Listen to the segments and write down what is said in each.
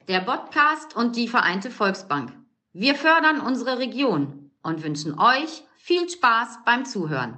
der Podcast und die Vereinte Volksbank. Wir fördern unsere Region und wünschen euch viel Spaß beim Zuhören.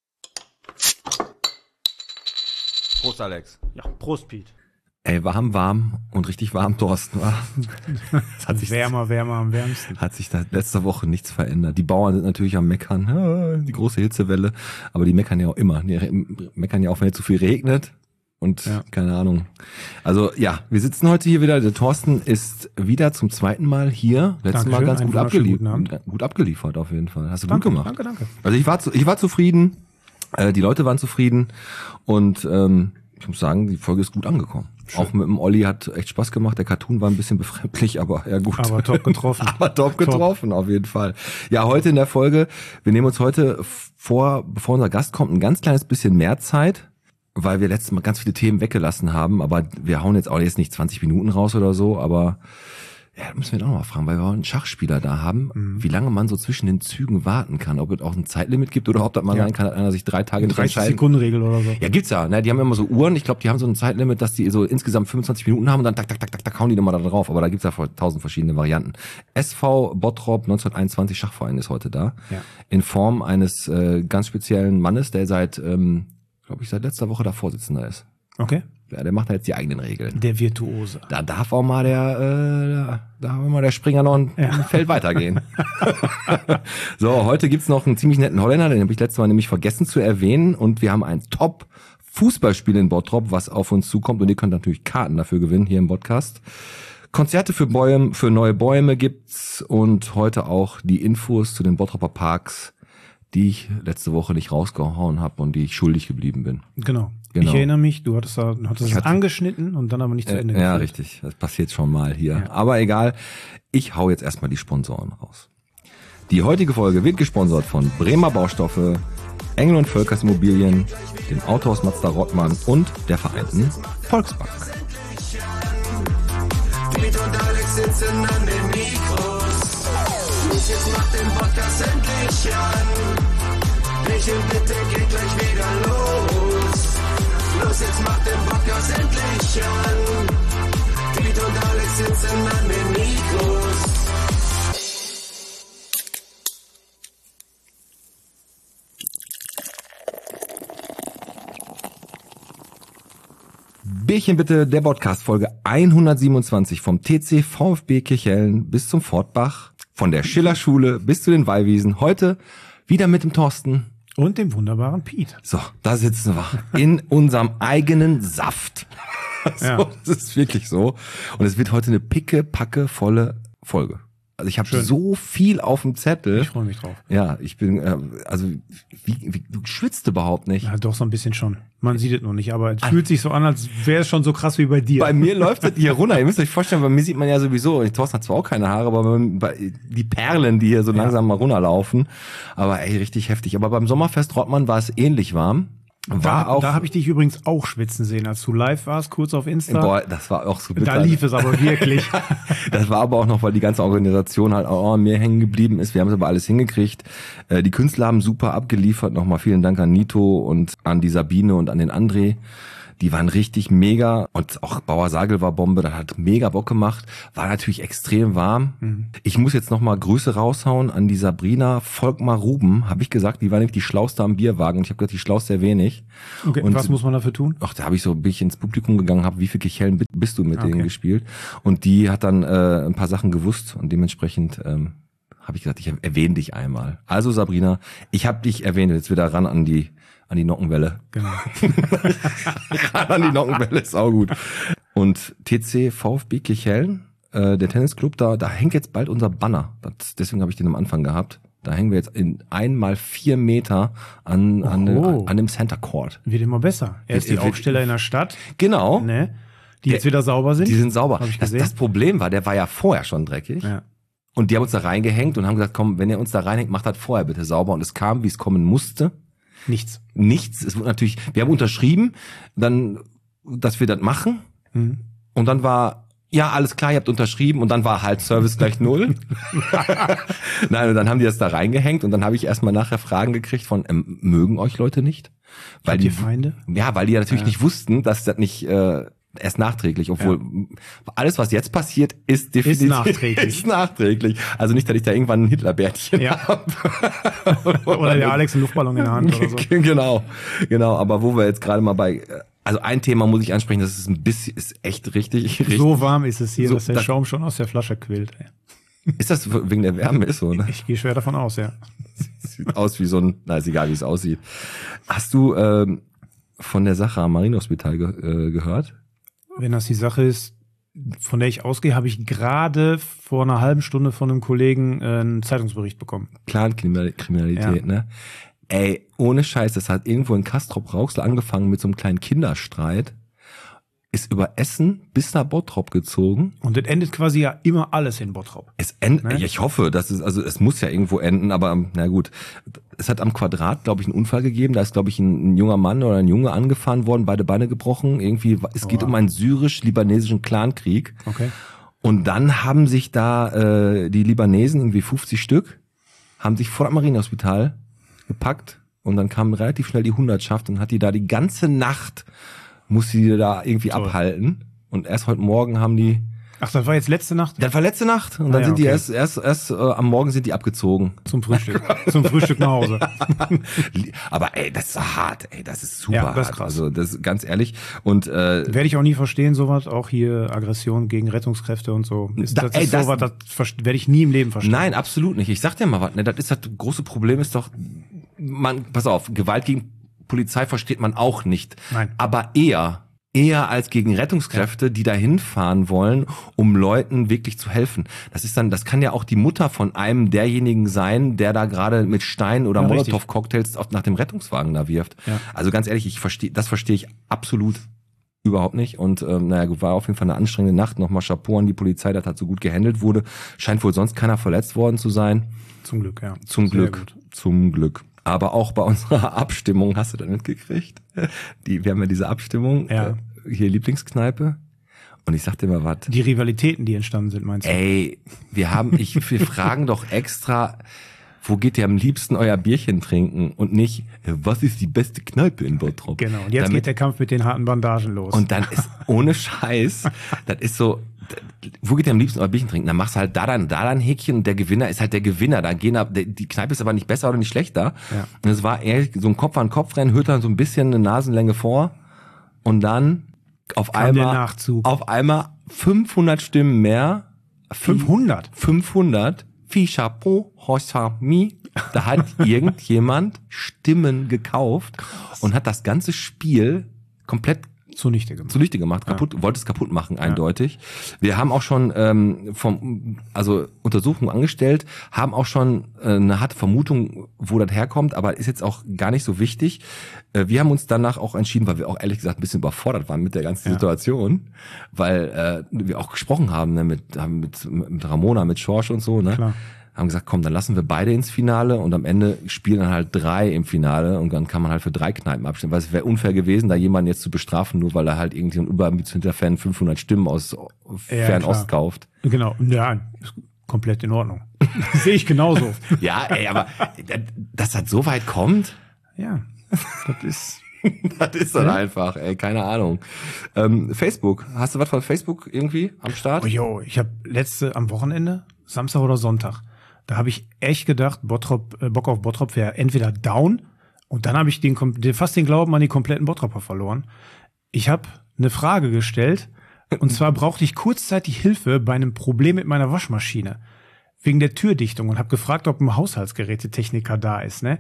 Prost, Alex. Ja, Prost, Piet. Ey, warm und richtig warm, Thorsten. Es hat sich wärmer am wärmsten. Hat sich da letzte Woche nichts verändert. Die Bauern sind natürlich am Meckern, die große Hitzewelle, aber die meckern ja auch immer. Die meckern ja auch, wenn es zu viel regnet und keine Ahnung. Also ja, wir sitzen heute hier wieder. Der Thorsten ist wieder zum zweiten Mal hier. Letztes Mal ganz gut abgeliefert auf jeden Fall. Hast du gut gemacht. Danke. Also ich war zufrieden, die Leute waren zufrieden und ich muss sagen, die Folge ist gut angekommen. Schön. Auch mit dem Olli hat echt Spaß gemacht. Der Cartoon war ein bisschen befremdlich, aber ja gut. Aber top getroffen. Auf jeden Fall. Ja, heute in der Folge, wir nehmen uns heute vor, bevor unser Gast kommt, ein ganz kleines bisschen mehr Zeit, weil wir letztes Mal ganz viele Themen weggelassen haben, aber wir hauen jetzt auch nicht 20 Minuten raus oder so, aber ja, da müssen wir doch noch mal fragen, weil wir auch einen Schachspieler da haben, wie lange man so zwischen den Zügen warten kann, ob es auch ein Zeitlimit gibt oder ob das mal sein kann, dass einer sich 3 Tage nicht entscheiden. 30-Sekunden-Regel oder so. Ja, gibt's ja, ne? Die haben immer so Uhren, ich glaube, die haben so ein Zeitlimit, dass die so insgesamt 25 Minuten haben und dann tak, hauen die nochmal da drauf, aber da gibt's ja 1000 verschiedene Varianten. SV Bottrop 1921 Schachverein ist heute da, in Form eines ganz speziellen Mannes, der seit letzter Woche da Vorsitzender ist. Okay. Ja, der macht da jetzt die eigenen Regeln. Der Virtuose. Da darf auch mal der Springer noch ein Feld weitergehen. So, heute gibt's noch einen ziemlich netten Holländer, den habe ich letztes Mal nämlich vergessen zu erwähnen. Und wir haben ein Top-Fußballspiel in Bottrop, was auf uns zukommt. Und ihr könnt natürlich Karten dafür gewinnen hier im Podcast. Konzerte für neue Bäume gibt's. Und heute auch die Infos zu den Bottroper Parks, die ich letzte Woche nicht rausgehauen habe und die ich schuldig geblieben bin. Genau. Ich erinnere mich, du hattest es angeschnitten und dann aber nicht zu Ende geführt. Ja, richtig. Das passiert schon mal hier. Ja. Aber egal, ich hau jetzt erstmal die Sponsoren raus. Die heutige Folge wird gesponsert von Bremer Baustoffe, Engel und Völkers Immobilien, dem Autohaus Mazda Rottmann und der Vereinten Volksbank. Piet und Alex sitzen an den Mikros. Los, jetzt macht den Podcast endlich an. Michel, bitte geht gleich wieder los. Los, jetzt macht den Podcast endlich an. Piet und Alex sitzen an den Mikros. Bierchen bitte, der Podcast Folge 127 vom TC VfB Kirchhellen bis zum Fortbach, von der Schillerschule bis zu den Weihwiesen. Heute wieder mit dem Thorsten. Und dem wunderbaren Piet. So, da sitzen wir in unserem eigenen Saft. So, das ist wirklich so. Und es wird heute eine picke-packe volle Folge. Also ich habe so viel auf dem Zettel. Ich freue mich drauf. Ja, ich bin, wie du schwitzt überhaupt nicht. Ja, doch so ein bisschen schon. Man sieht es noch nicht, aber es fühlt sich so an, als wäre es schon so krass wie bei dir. Bei mir läuft es hier runter. Ihr müsst euch vorstellen, bei mir sieht man ja sowieso, Thorsten hat zwar auch keine Haare, aber die Perlen, die hier so langsam mal runterlaufen. Aber ey, richtig heftig. Aber beim Sommerfest Rottmann war es ähnlich warm. Da habe ich dich übrigens auch schwitzen sehen, als du live warst, kurz auf Insta. Boah, das war auch so bitter. Da lief es aber wirklich. Das war aber auch noch, weil die ganze Organisation halt auch an mir hängen geblieben ist. Wir haben es aber alles hingekriegt. Die Künstler haben super abgeliefert. Nochmal vielen Dank an Nito und an die Sabine und an den André. Die waren richtig mega und auch Bauer Sagel war Bombe, das hat mega Bock gemacht, war natürlich extrem warm. Ich muss jetzt nochmal Grüße raushauen an die Sabrina Volkmar-Ruben, habe ich gesagt, die war nämlich die Schlauste am Bierwagen und ich habe gesagt, die Schlauste wenig. Okay, und was muss man dafür tun? Ach, da bin ich ins Publikum gegangen, habe wie viel Kirchhellen bist du mit denen gespielt und die hat dann ein paar Sachen gewusst und dementsprechend habe ich gesagt, ich erwähne dich einmal. Also Sabrina, ich habe dich erwähnt, jetzt wieder ran an die Nockenwelle. Genau. An die Nockenwelle ist auch gut. Und TC VfB Kirchhellen, der Tennisclub, da hängt jetzt bald unser Banner. Deswegen habe ich den am Anfang gehabt. Da hängen wir jetzt in 1x4 Meter an dem Center Court. Wird immer besser. Erst die Aufsteller in der Stadt. Genau. Ne? Die jetzt wieder sauber sind. Die sind sauber. Hab ich gesehen. Das Problem war, der war ja vorher schon dreckig. Ja. Und die haben uns da reingehängt und haben gesagt, komm, wenn ihr uns da reinhängt, macht das vorher bitte sauber. Und es kam, wie es kommen musste. Nichts. Es wurde natürlich, wir haben unterschrieben, dann, dass wir das machen. Und dann war, ja, alles klar, ihr habt unterschrieben und dann war halt Service gleich 0. Nein, und dann haben die das da reingehängt und dann habe ich erstmal nachher Fragen gekriegt von, mögen euch Leute nicht? Weil die Feinde? Ja, weil die ja natürlich nicht wussten, dass das nicht erst nachträglich, obwohl alles, was jetzt passiert, ist definitiv nachträglich. Ist nachträglich. Also nicht, dass ich da irgendwann ein Hitlerbärtchen habe. Oder der Alex einen Luftballon in der Hand oder so. Genau. Aber wo wir jetzt gerade mal also ein Thema muss ich ansprechen, das ist ist echt richtig. So warm ist es hier, so, dass der Schaum schon aus der Flasche quillt. Ey. Ist das wegen der Wärme ist so, ne? Ich gehe schwer davon aus, ja. Sieht aus wie ist egal, wie es aussieht. Hast du von der Sache am Marienhospital gehört? Wenn das die Sache ist, von der ich ausgehe, habe ich gerade vor einer halben Stunde von einem Kollegen einen Zeitungsbericht bekommen. Clankriminalität, ne? Ey, ohne Scheiß, das hat irgendwo in Castrop-Rauxel angefangen mit so einem kleinen Kinderstreit, ist über Essen bis nach Bottrop gezogen. Und das endet quasi ja immer alles in Bottrop. Ne? Ich hoffe, es muss ja irgendwo enden, aber na gut. Es hat am Quadrat, glaube ich, einen Unfall gegeben. Da ist, glaube ich, ein junger Mann oder ein Junge angefahren worden, beide Beine gebrochen. Irgendwie, es geht um einen syrisch-libanesischen Clankrieg. Okay. Und dann haben sich da die Libanesen, irgendwie 50 Stück, haben sich vor dem Marienhospital gepackt und dann kam relativ schnell die Hundertschaft und hat die da die ganze Nacht, musste die da irgendwie abhalten. Und erst heute Morgen haben die... Ach, das war jetzt letzte Nacht? Das war letzte Nacht und dann sind die erst am Morgen sind die abgezogen. Zum Frühstück. Zum Frühstück nach Hause. Aber ey, das ist hart, ey, das ist super das ist hart. krass. Also das ist ganz ehrlich. Und werde ich auch nie verstehen, sowas, auch hier Aggression gegen Rettungskräfte und so. Das werde ich nie im Leben verstehen. Nein, absolut nicht. Ich sag dir mal was, ne, das große Problem ist doch, pass auf, Gewalt gegen Polizei versteht man auch nicht. Nein. Aber eher als gegen Rettungskräfte, die da hinfahren wollen, um Leuten wirklich zu helfen. Das kann ja auch die Mutter von einem derjenigen sein, der da gerade mit Stein oder Molotow-Cocktails nach dem Rettungswagen da wirft. Ja. Also ganz ehrlich, das verstehe ich absolut überhaupt nicht. Und war auf jeden Fall eine anstrengende Nacht. Nochmal Chapeau an die Polizei, das hat so gut gehandelt wurde. Scheint wohl sonst keiner verletzt worden zu sein. Zum Glück, ja. Zum Glück. Aber auch bei unserer Abstimmung, hast du das mitgekriegt? Wir haben ja diese Abstimmung, hier Lieblingskneipe. Und ich sag dir mal was. Die Rivalitäten, die entstanden sind, meinst du? Ey, wir fragen doch extra, wo geht ihr am liebsten euer Bierchen trinken? Und nicht, was ist die beste Kneipe in Bottrop? Genau, und jetzt geht der Kampf mit den harten Bandagen los. Und dann ist, ohne Scheiß, das ist so, wo geht ihr am liebsten euer Bierchen trinken? Dann machst du halt da dann Häkchen und der Gewinner ist halt der Gewinner. Die Kneipe ist aber nicht besser oder nicht schlechter. Ja. Und es war eher so ein Kopf-an-Kopf-Rennen, hört dann so ein bisschen eine Nasenlänge vor und dann auf einmal 500 Stimmen mehr. 500? 500. Fi Chapeau, Hossami. Da hat irgendjemand Stimmen gekauft und hat das ganze Spiel komplett zunichte gemacht, wollte es kaputt machen, eindeutig. Wir haben auch schon Untersuchungen angestellt, haben auch schon eine harte Vermutung, wo das herkommt, aber ist jetzt auch gar nicht so wichtig. Wir haben uns danach auch entschieden, weil wir auch ehrlich gesagt ein bisschen überfordert waren mit der ganzen Situation, weil wir auch gesprochen haben, ne, mit Ramona, mit Schorsch und so, ne? Klar. Haben gesagt, komm, dann lassen wir beide ins Finale und am Ende spielen dann halt 3 im Finale und dann kann man halt für 3 Kneipen abstimmen, weil es wäre unfair gewesen, da jemanden jetzt zu bestrafen, nur weil er halt irgendwie ein überambitionierte Fan 500 Stimmen aus Fernost kauft. Genau, ja, ist komplett in Ordnung. Sehe ich genauso. Ja, ey, aber dass das so weit kommt? Ja, das ist... Das ist dann einfach, ey, keine Ahnung. Facebook, hast du was von Facebook irgendwie am Start? Oh jo, ich habe am Wochenende, Samstag oder Sonntag, da habe ich echt gedacht, Bock auf Bottrop wäre entweder down und dann habe ich fast den Glauben an die kompletten Bottroper verloren. Ich habe eine Frage gestellt und zwar brauchte ich kurzzeitig Hilfe bei einem Problem mit meiner Waschmaschine wegen der Türdichtung und habe gefragt, ob ein Haushaltsgerätetechniker da ist, ne?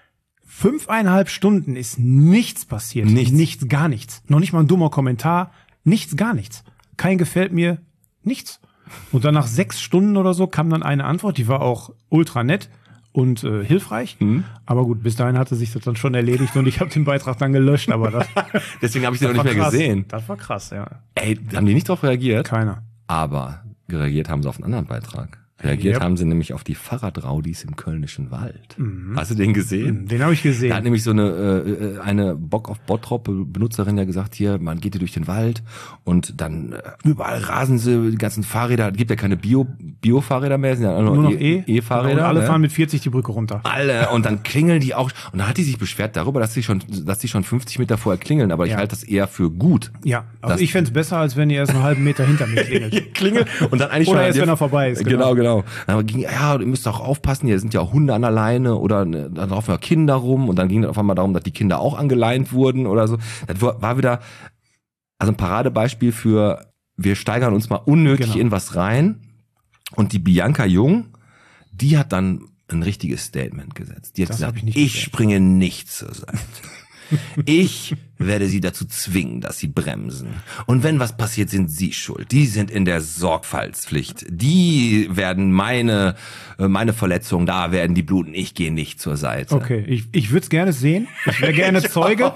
5,5 Stunden ist nichts passiert. Nichts, gar nichts. Noch nicht mal ein dummer Kommentar. Nichts, gar nichts. Kein gefällt mir, nichts. Und dann nach 6 Stunden oder so kam dann eine Antwort, die war auch ultra nett und hilfreich. Mhm. Aber gut, bis dahin hatte sich das dann schon erledigt und ich habe den Beitrag dann gelöscht. Aber deswegen habe ich den noch nicht mehr gesehen. Das war krass, ja. Ey, haben die nicht drauf reagiert? Keiner. Aber reagiert haben sie auf einen anderen Beitrag. Reagiert haben sie nämlich auf die Fahrradraudis im Kölnischen Wald. Mhm. Hast du den gesehen? Den habe ich gesehen. Da hat nämlich so eine Bock auf Bottrop Benutzerin ja gesagt, hier, man geht hier durch den Wald und dann überall rasen sie, die ganzen Fahrräder, es gibt ja keine Bio-Fahrräder mehr, sind ja nur noch E-Fahrräder. Und alle ne? fahren mit 40 die Brücke runter. Alle. Und dann klingeln die auch. Und dann hat die sich beschwert darüber, dass die schon 50 Meter vorher klingeln. Aber ich halte das eher für gut. Ja, also ich fänd's besser, als wenn ihr erst einen halben Meter hinter mir klingelt. Klingelt und dann eigentlich Oder schon. erst, wenn er vorbei ist. Genau. Dann ging, ja, ihr müsst auch aufpassen, hier sind ja auch Hunde an der Leine oder da laufen ja Kinder rum. Und dann ging es auf einmal darum, dass die Kinder auch angeleint wurden oder so. Das war wieder also ein Paradebeispiel für, wir steigern uns mal unnötig in was rein. Und die Bianca Jung, die hat dann ein richtiges Statement gesetzt. Die hat gesagt, ich springe nicht zur Seite. Ich werde sie dazu zwingen, dass sie bremsen. Und wenn was passiert, sind sie schuld. Die sind in der Sorgfaltspflicht. Die werden meine Verletzungen, da werden die bluten. Ich gehe nicht zur Seite. Okay, ich würde es gerne sehen. Ich wäre gerne Zeuge.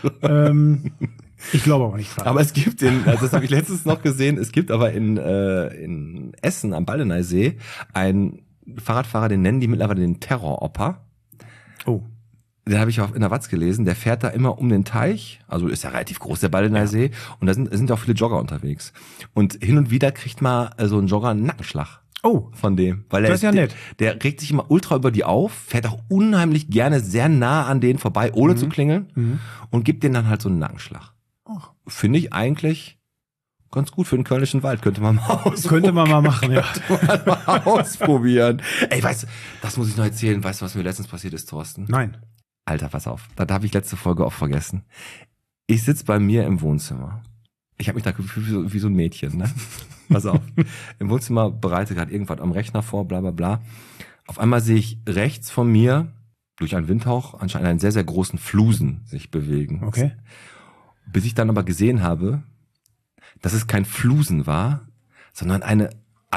Ich glaube aber nicht dran. Aber es gibt das habe ich letztens noch gesehen, es gibt aber in Essen am Baldeneysee einen Fahrradfahrer, den nennen die mittlerweile den Terror-Opa. Oh. Den habe ich auch in der Watz gelesen, der fährt da immer um den Teich, also ist ja relativ groß, der Baldeneysee, und da sind auch viele Jogger unterwegs. Und hin und wieder kriegt mal so ein Jogger einen Nackenschlag. Oh. Von dem. Weil das ist ja nett. Der regt sich immer ultra über die auf, fährt auch unheimlich gerne sehr nah an denen vorbei, ohne zu klingeln, und gibt denen dann halt so einen Nackenschlag. Finde ich eigentlich ganz gut für den Kölnischen Wald. Könnte man mal ausprobieren. Könnte man mal machen, ja. Könnte man mal ausprobieren. Ey, das muss ich noch erzählen. Weißt du, was mir letztens passiert ist, Thorsten? Nein. Alter, pass auf. Das habe ich letzte Folge auch vergessen. Ich sitze bei mir im Wohnzimmer. Ich habe mich da gefühlt wie so ein Mädchen, ne? Pass auf. Im Wohnzimmer bereite gerade irgendwas am Rechner vor, bla bla bla. Auf einmal sehe ich rechts von mir durch einen Windhauch anscheinend einen sehr, sehr großen Flusen sich bewegen. Okay. Bis ich dann aber gesehen habe, dass es kein Flusen war, sondern eine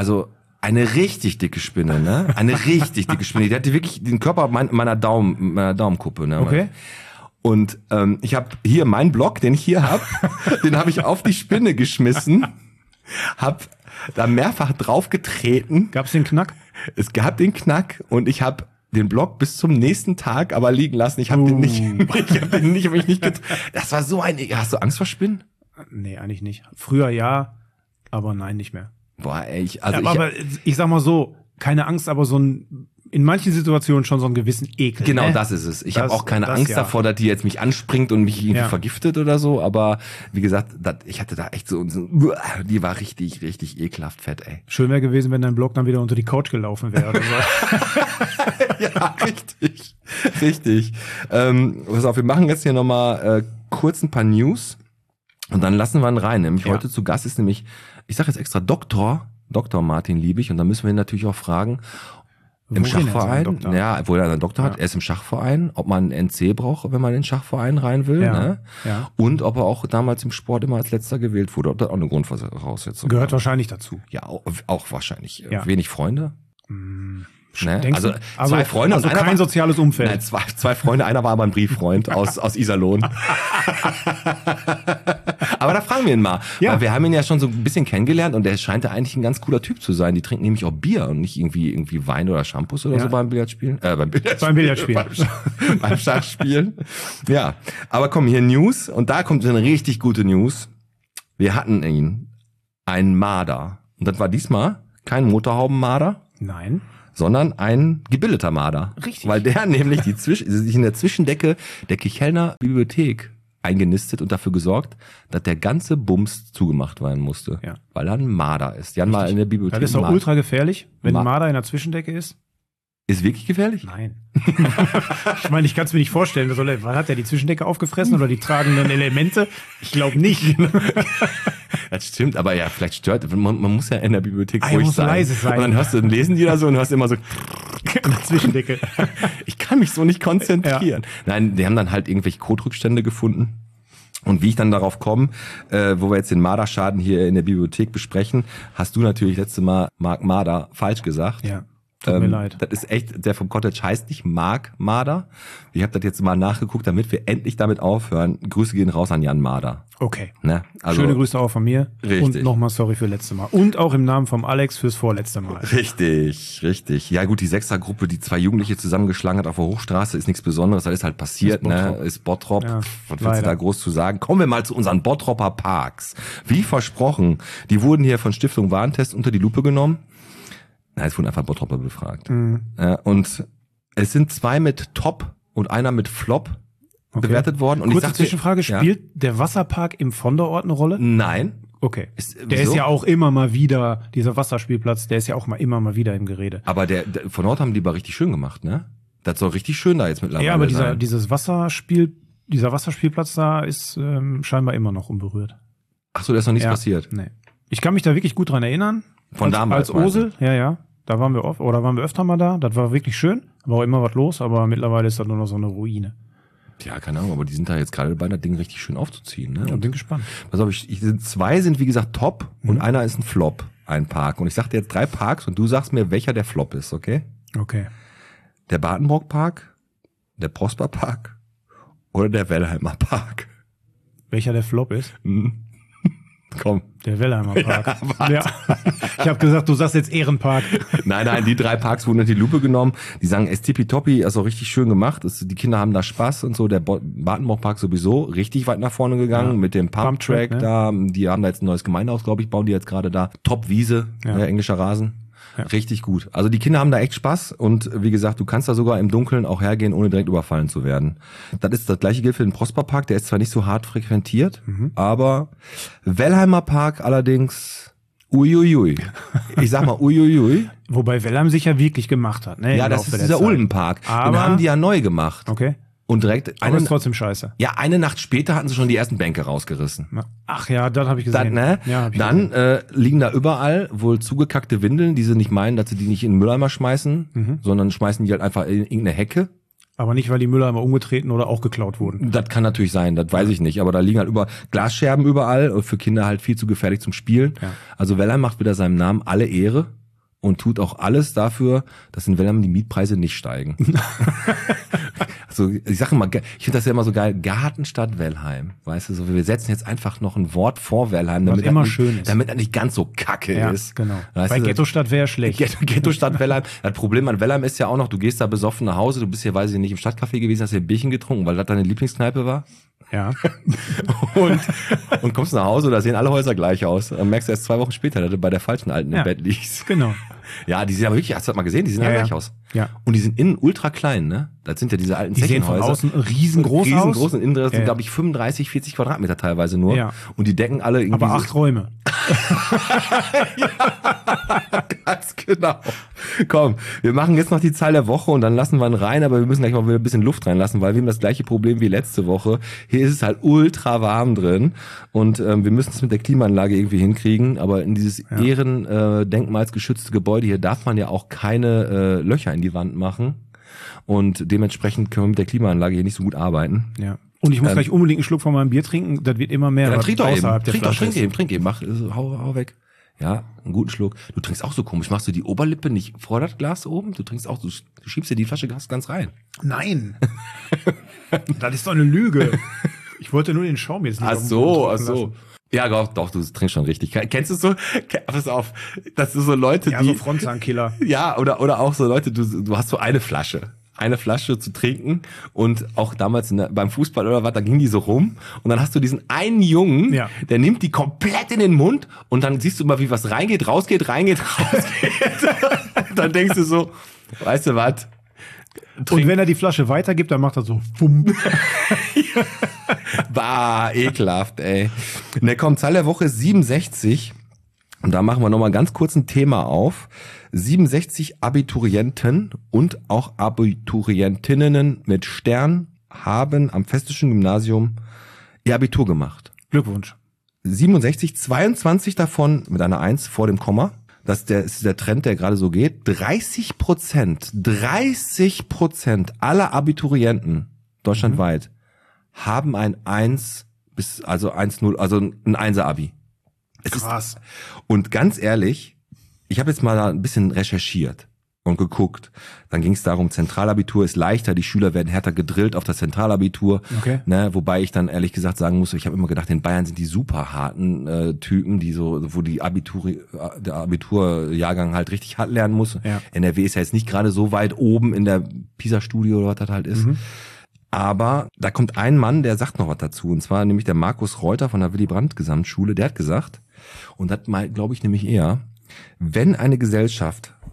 richtig dicke Spinne, ne? Eine richtig dicke Spinne. Die hatte wirklich den Körper meiner Daumenkuppe, ne? Okay. Und ich habe hier meinen Block, den ich hier habe, den habe ich auf die Spinne geschmissen, habe da mehrfach draufgetreten. Gab's den Knack? Es gab den Knack und ich habe den Block bis zum nächsten Tag aber liegen lassen. Ich habe den nicht Das war so ein... Hast du Angst vor Spinnen? Nee, eigentlich nicht. Früher ja, aber nein, nicht mehr. Boah, ey, aber ich sag mal so, keine Angst, aber so in manchen Situationen schon so einen gewissen Ekel. Genau, das ist es. Ich habe auch keine Angst davor, dass die jetzt mich anspringt und mich irgendwie vergiftet oder so, aber wie gesagt, ich hatte da echt so, die war richtig, richtig ekelhaft fett, ey. Schön wäre gewesen, wenn dein Block dann wieder unter die Couch gelaufen wäre oder so. Ja, richtig. Pass auf, wir machen jetzt hier nochmal kurz ein paar News und dann lassen wir ihn rein. Nämlich heute zu Gast ist nämlich, ich sage jetzt extra Dr. Martin Liebig und dann müssen wir ihn natürlich auch fragen, im Schachverein, wo er einen Doktor hat, er ist im Schachverein, ob man einen NC braucht, wenn man in den Schachverein rein will, ne? Ja. Und ob er auch damals im Sport immer als Letzter gewählt wurde, ob das auch eine Grundvoraussetzung gehört wahrscheinlich dazu. Ja, auch wahrscheinlich. Wenig Freunde. Ne? Denkst Also du? zwei Freunde also und einer kein soziales Umfeld. Nein, zwei Freunde, einer war aber ein Brieffreund aus Iserlohn. Aber da fragen wir ihn mal. Ja. Weil wir haben ihn ja schon so ein bisschen kennengelernt und der scheint ja eigentlich ein ganz cooler Typ zu sein. Die trinken nämlich auch Bier und nicht irgendwie Wein oder Shampoos oder so beim Billardspielen. Beim Billardspielen. Beim Schachspielen. Ja. Aber komm, hier News. Und da kommt eine richtig gute News. Wir hatten einen Marder. Und das war diesmal kein Motorhaubenmarder. Nein. Sondern ein gebildeter Marder. Richtig. Weil der nämlich sich in der Zwischendecke der Kirchhellner Bibliothek eingenistet und dafür gesorgt, dass der ganze Bums zugemacht werden musste. Ja. Weil er ein Marder ist. Die haben mal in der Bibliothek. Das ist doch ultra gefährlich, wenn ein Marder in der Zwischendecke ist. Ist wirklich gefährlich? Nein. Ich meine, ich kann es mir nicht vorstellen. Was hat der die Zwischendecke aufgefressen oder die tragenden Elemente? Ich glaube nicht. Das stimmt, aber ja, vielleicht stört. Man muss ja in der Bibliothek ruhig sein. Leise sein. Und dann lesen die da so und hörst immer so in der Zwischendecke. Ich kann mich so nicht konzentrieren. Ja. Nein, die haben dann halt irgendwelche Kotrückstände gefunden. Und wie ich dann darauf komme, wo wir jetzt den Marderschaden hier in der Bibliothek besprechen, hast du natürlich letztes Mal Mark Marder falsch gesagt. Ja. Tut mir leid. Das ist echt, der vom Cottage heißt nicht Mark Marder. Ich habe das jetzt mal nachgeguckt, damit wir endlich damit aufhören. Grüße gehen raus an Jan Marder. Okay. Ne? Also, schöne Grüße auch von mir. Richtig. Und nochmal sorry für letzte Mal. Und auch im Namen vom Alex fürs vorletzte Mal. Richtig. Ja gut, die Sechsergruppe, die zwei Jugendliche zusammengeschlagen hat auf der Hochstraße, ist nichts Besonderes. Das ist halt passiert, ist Bottrop. Ja, was willst du da groß zu sagen? Kommen wir mal zu unseren Bottropper Parks. Wie versprochen, die wurden hier von Stiftung Warentest unter die Lupe genommen. Nein, es wurden einfach Bottropper befragt. Und es sind 2 mit Top und einer mit Flop bewertet worden. Und kurze Zwischenfrage, spielt der Wasserpark im Vonderort eine Rolle? Nein. Okay. Der ist ja auch immer mal wieder, dieser Wasserspielplatz, der ist ja auch immer mal wieder im Gerede. Aber der von Ort haben die aber richtig schön gemacht, ne? Das soll richtig schön da jetzt mittlerweile Ja, aber sein. dieser Wasserspielplatz da ist scheinbar immer noch unberührt. Ach so, da ist noch nichts passiert. Nee. Ich kann mich da wirklich gut dran erinnern. Von damals. Als Ursel, ja. Da waren wir öfter mal da. Das war wirklich schön. War auch immer was los, aber mittlerweile ist das nur noch so eine Ruine. Ja, keine Ahnung, aber die sind da jetzt gerade dabei, das Ding richtig schön aufzuziehen. Ne? Ja, bin gespannt. Pass auf, 2 sind wie gesagt Top und einer ist ein Flop, ein Park. Und ich sag dir jetzt 3 Parks und du sagst mir, welcher der Flop ist, okay? Okay. Der Badenbrock Park, der Prosper Park oder der Wellheimer Park? Welcher der Flop ist? Komm. Der Wellheimer Park. Ja. Ich habe gesagt, du sagst jetzt Ehrenpark. Nein, die 3 Parks wurden in die Lupe genommen. Die sagen, es tippitoppi, ist auch richtig schön gemacht. Die Kinder haben da Spaß und so. Der Badenbrock Park sowieso richtig weit nach vorne gegangen mit dem Pumptrack ne? da. Die haben da jetzt ein neues Gemeindehaus, glaube ich, bauen die jetzt gerade da. Top Wiese, englischer Rasen. Ja. Richtig gut. Also die Kinder haben da echt Spaß und wie gesagt, du kannst da sogar im Dunkeln auch hergehen, ohne direkt überfallen zu werden. Das gleiche gilt für den Prosperpark, der ist zwar nicht so hart frequentiert, aber Wellheimer Park allerdings uiuiui. Ich sag mal uiuiui. Wobei Wellheim sich ja wirklich gemacht hat. Ne, ja, das ist dieser Ulmenpark. Den haben die ja neu gemacht. Okay. Und direkt aber ist trotzdem scheiße. Ja, eine Nacht später hatten sie schon die ersten Bänke rausgerissen. Ach ja, das habe ich gesehen. Dann liegen da überall wohl zugekackte Windeln, die sie nicht meinen, dass sie die nicht in den Mülleimer schmeißen, sondern schmeißen die halt einfach in irgendeine Hecke. Aber nicht, weil die Mülleimer umgetreten oder auch geklaut wurden. Das kann natürlich sein, das weiß ich nicht. Aber da liegen halt Glasscherben überall und für Kinder halt viel zu gefährlich zum Spielen. Ja. Also Wellheim macht wieder seinem Namen alle Ehre. Und tut auch alles dafür, dass in Wellheim die Mietpreise nicht steigen. Also ich sage immer, ich finde das ja immer so geil, Gartenstadt Wellheim. Weißt du, so wir setzen jetzt einfach noch ein Wort vor Wellheim, damit immer schön ist. Damit er nicht ganz so kacke ist. Genau. Weißt bei du, Ghettostadt wäre schlecht. Ghettostadt Wellheim. Das Problem an Wellheim ist ja auch noch, du gehst da besoffen nach Hause, du bist hier, weiß ich nicht, im Stadtcafé gewesen, hast hier ein Bierchen getrunken, weil das deine Lieblingskneipe war. Ja. und kommst nach Hause, da sehen alle Häuser gleich aus. Dann merkst du erst 2 Wochen später, dass du bei der falschen Alten im Bett liegst. Genau. Ja, die sehen aber wirklich, hast du das mal gesehen? Die sehen alle gleich aus. Ja. Und die sind innen ultra klein, ne? Das sind ja diese alten Zechenhäuser. Die sehen von außen riesengroß aus. Riesengroß und innen drin sind, glaube ich, 35, 40 Quadratmeter teilweise nur. Ja. Und die decken alle irgendwie. Aber 8 Räume. Ja, ganz genau. Komm, wir machen jetzt noch die Zahl der Woche und dann lassen wir ihn rein, aber wir müssen gleich mal wieder ein bisschen Luft reinlassen, weil wir haben das gleiche Problem wie letzte Woche. Hier ist es halt ultra warm drin und wir müssen es mit der Klimaanlage irgendwie hinkriegen, aber in dieses denkmalsgeschützte Gebäude hier darf man ja auch keine Löcher in die Wand machen und dementsprechend können wir mit der Klimaanlage hier nicht so gut arbeiten. Ja. Und ich muss gleich unbedingt einen Schluck von meinem Bier trinken, das wird immer mehr. Ja, dann trink doch eben. Trink eben. Mach, hau weg. Ja, einen guten Schluck. Du trinkst auch so komisch. Machst du die Oberlippe nicht vor das Glas oben? Du trinkst auch, du schiebst dir die Flasche ganz rein. Nein. Das ist doch eine Lüge. Ich wollte nur den Schaum jetzt nicht. Ach so. Ja, doch, du trinkst schon richtig. Kennst du so? Pass auf, das sind so Leute, ja, so Frontzankiller. Ja, oder auch so Leute, du hast so eine Flasche zu trinken und auch damals beim Fußball oder was, da ging die so rum und dann hast du diesen einen Jungen, der nimmt die komplett in den Mund und dann siehst du mal, wie was reingeht, rausgeht. Dann denkst du so, weißt du was? Und wenn er die Flasche weitergibt, dann macht er so Fumm. Bah, ekelhaft, ey. Ne, komm, Zahl der Woche ist 67. Und da machen wir nochmal ganz kurz ein Thema auf. 67 Abiturienten und auch Abiturientinnen mit Stern haben am Festischen Gymnasium ihr Abitur gemacht. Glückwunsch. 67, 22 davon mit einer 1 vor dem Komma. Das ist der Trend, der gerade so geht. 30% aller Abiturienten deutschlandweit haben ein 1 bis, also 1,0, also ein 1er-Abi. Krass. Und ganz ehrlich, ich habe jetzt mal ein bisschen recherchiert und geguckt. Dann ging es darum, Zentralabitur ist leichter, die Schüler werden härter gedrillt auf das Zentralabitur. Okay. Ne, wobei ich dann ehrlich gesagt sagen muss, ich habe immer gedacht, in Bayern sind die super harten Typen, die so, wo der Abiturjahrgang halt richtig hart lernen muss. Ja. NRW ist ja jetzt nicht gerade so weit oben in der PISA-Studie oder was das halt ist. Aber da kommt ein Mann, der sagt noch was dazu. Und zwar nämlich der Markus Reuter von der Willy-Brandt-Gesamtschule. Der hat gesagt, und das mal glaube ich nämlich eher, wenn eine Gesellschaft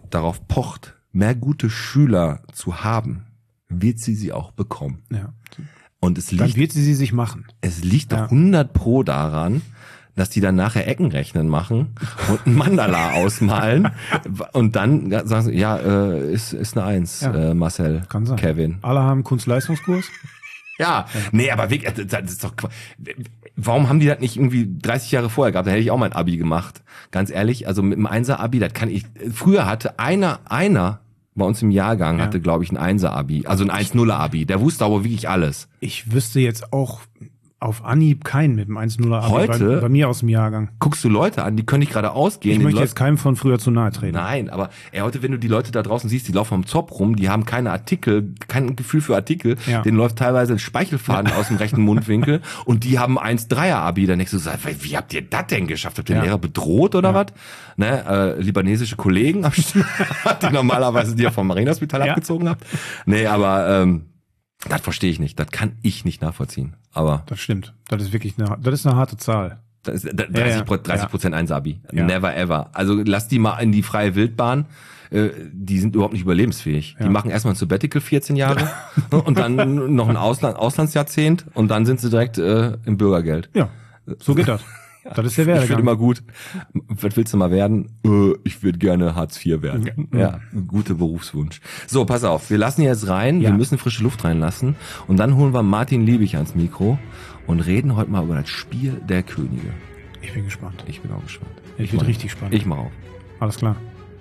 darauf pocht, mehr gute Schüler zu haben, wird sie auch bekommen. Ja. Und Dann wird sie sich machen. Es liegt doch 100% daran, dass die dann nachher Eckenrechnen machen und ein Mandala ausmalen und dann sagen sie, ist eine 1, Marcel, Kann sein. Kevin. Alle haben Kunstleistungskurs. Ja, nee, aber wirklich, das ist doch warum haben die das nicht irgendwie 30 Jahre vorher gehabt? Da hätte ich auch mein Abi gemacht. Ganz ehrlich, also mit dem 1er-Abi, das kann ich, früher hatte einer bei uns im Jahrgang hatte, glaube ich, ein 1er-Abi, also ein 1-0er-Abi. Der wusste aber wirklich alles. Ich wüsste jetzt auch auf Anhieb keinen mit dem 1-0er-Abi Heute? bei mir aus dem Jahrgang. Guckst du Leute an, die können nicht gerade ausgehen. Ich möchte jetzt keinem von früher zu nahe treten. Nein, aber heute, wenn du die Leute da draußen siehst, die laufen am Zopf rum, die haben keine Artikel, kein Gefühl für Artikel, denen läuft teilweise ein Speichelfaden aus dem rechten Mundwinkel und die haben 1-3er-Abi. Dann denkst du, wie habt ihr das denn geschafft? Habt ihr den Lehrer bedroht oder was? Ne, libanesische Kollegen, die normalerweise die vom Marienhospital abgezogen habt. Nee, aber das verstehe ich nicht. Das kann ich nicht nachvollziehen. Aber das stimmt. Das ist wirklich eine harte Zahl. Das ist 30% 1-Abi. Never ever. Also lass die mal in die freie Wildbahn. Die sind überhaupt nicht überlebensfähig. Die machen erstmal ein Sabbatical 14 Jahre und dann noch ein Auslandsjahrzehnt und dann sind sie direkt im Bürgergeld. Ja, so geht das. Das ist der Werdegang. Ich finde immer gut. Was willst du mal werden? Ich würde gerne Hartz IV werden. Ja, guter Berufswunsch. So, pass auf. Wir lassen jetzt rein. Wir müssen frische Luft reinlassen. Und dann holen wir Martin Liebig ans Mikro und reden heute mal über das Spiel der Könige. Ich bin gespannt. Ich bin auch gespannt. Ich bin richtig spannend. Ich mach auf. Alles klar.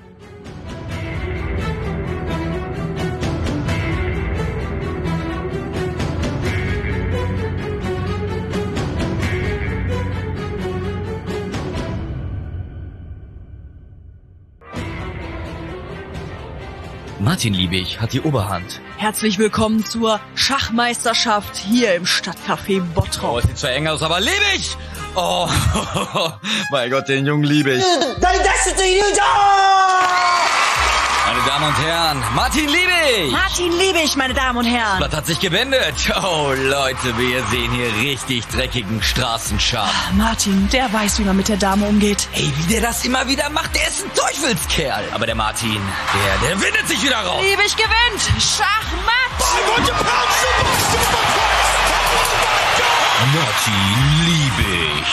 Martin Liebig hat die Oberhand. Herzlich willkommen zur Schachmeisterschaft hier im Stadtcafé Bottrop. Oh, es sieht zwar eng aus, aber Liebig! Oh, mein Gott, den Jungen Liebig. Meine Damen und Herren, Martin Liebig! Martin Liebig, meine Damen und Herren. Das hat sich gewendet. Oh, Leute, wir sehen hier richtig dreckigen Straßenschach. Martin, der weiß, wie man mit der Dame umgeht. Ey, wie der das immer wieder macht, der ist ein Teufelskerl. Aber der Martin, der windet sich wieder raus. Liebig gewinnt. Schachmatt. Martin Liebig.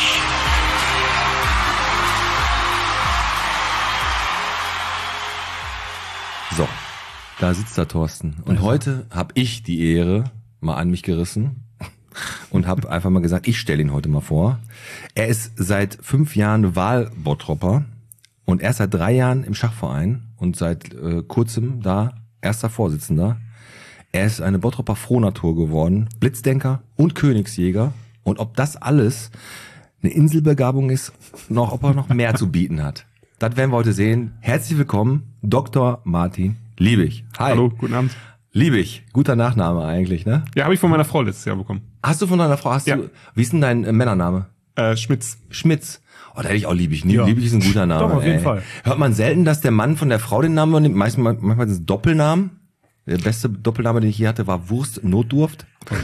So, da sitzt da Thorsten. Und heute habe ich die Ehre mal an mich gerissen und habe einfach mal gesagt, ich stelle ihn heute mal vor. Er ist seit 5 Jahren Wahlbottropper und erst seit 3 Jahren im Schachverein und seit kurzem da erster Vorsitzender. Er ist eine Bottropper Frohnatur geworden, Blitzdenker und Königsjäger. Und ob das alles eine Inselbegabung ist, ob er noch mehr zu bieten hat. Das werden wir heute sehen. Herzlich willkommen, Dr. Martin Liebig. Hi. Hallo, guten Abend. Liebig, guter Nachname eigentlich, ne? Ja, habe ich von meiner Frau letztes Jahr bekommen. Hast du von deiner Frau, wie ist denn dein Männername? Schmitz. Schmitz. Oh, da hätte ich auch Liebig. Liebig ist ein guter Name. Doch, auf jeden Fall. Hört man selten, dass der Mann von der Frau den Namen nimmt? Manchmal sind es Doppelnamen. Der beste Doppelname, den ich je hatte, war Wurst Notdurft. Oh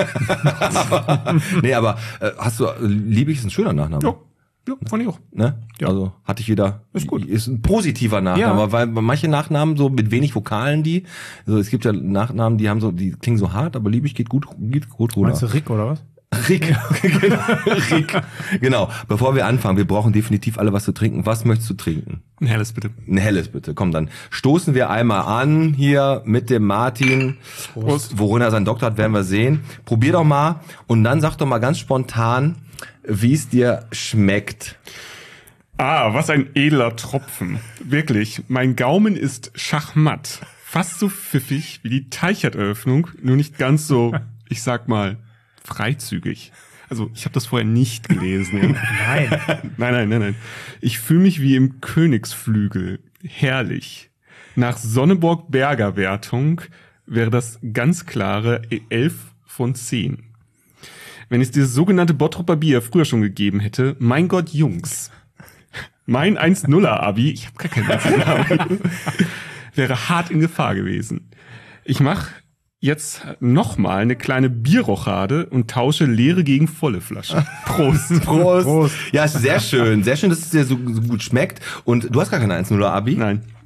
Gott. Nee, aber hast du, Liebig ist ein schöner Nachname. Ja, fand ich auch. Ne? Ja. Also hatte ich wieder. Ist gut. Ist ein positiver Nachname, weil manche Nachnamen so mit wenig Vokalen also es gibt ja Nachnamen, die klingen so hart, aber Liebig geht gut runter. Meinst du Rick oder was? Rick. Rick. Genau. Bevor wir anfangen, wir brauchen definitiv alle was zu trinken. Was möchtest du trinken? Ein helles bitte. Ein helles bitte. Komm, dann stoßen wir einmal an hier mit dem Martin. Prost. Worin er seinen Doktor hat, werden wir sehen. Probier doch mal und dann sag doch mal ganz spontan, wie es dir schmeckt. Ah, was ein edler Tropfen. Wirklich, mein Gaumen ist schachmatt. Fast so pfiffig wie die Teichertöffnung, nur nicht ganz so, ich sag mal, freizügig. Also, ich habe das vorher nicht gelesen. Ja. Nein. Ich fühle mich wie im Königsflügel. Herrlich. Nach Sonneborg-Berger Wertung wäre das ganz klare 11 von 10. Wenn es dieses sogenannte Bottropper Bier früher schon gegeben hätte, mein Gott, Jungs. Mein 1-0er-Abi, ich habe gar kein 1-0er-Abi, wäre hart in Gefahr gewesen. Ich mache jetzt nochmal eine kleine Bierrochade und tausche leere gegen volle Flasche. Prost. Prost. Ja, ist sehr schön. Sehr schön, dass es dir so gut schmeckt. Und du hast gar kein 1-0er-Abi? Nein.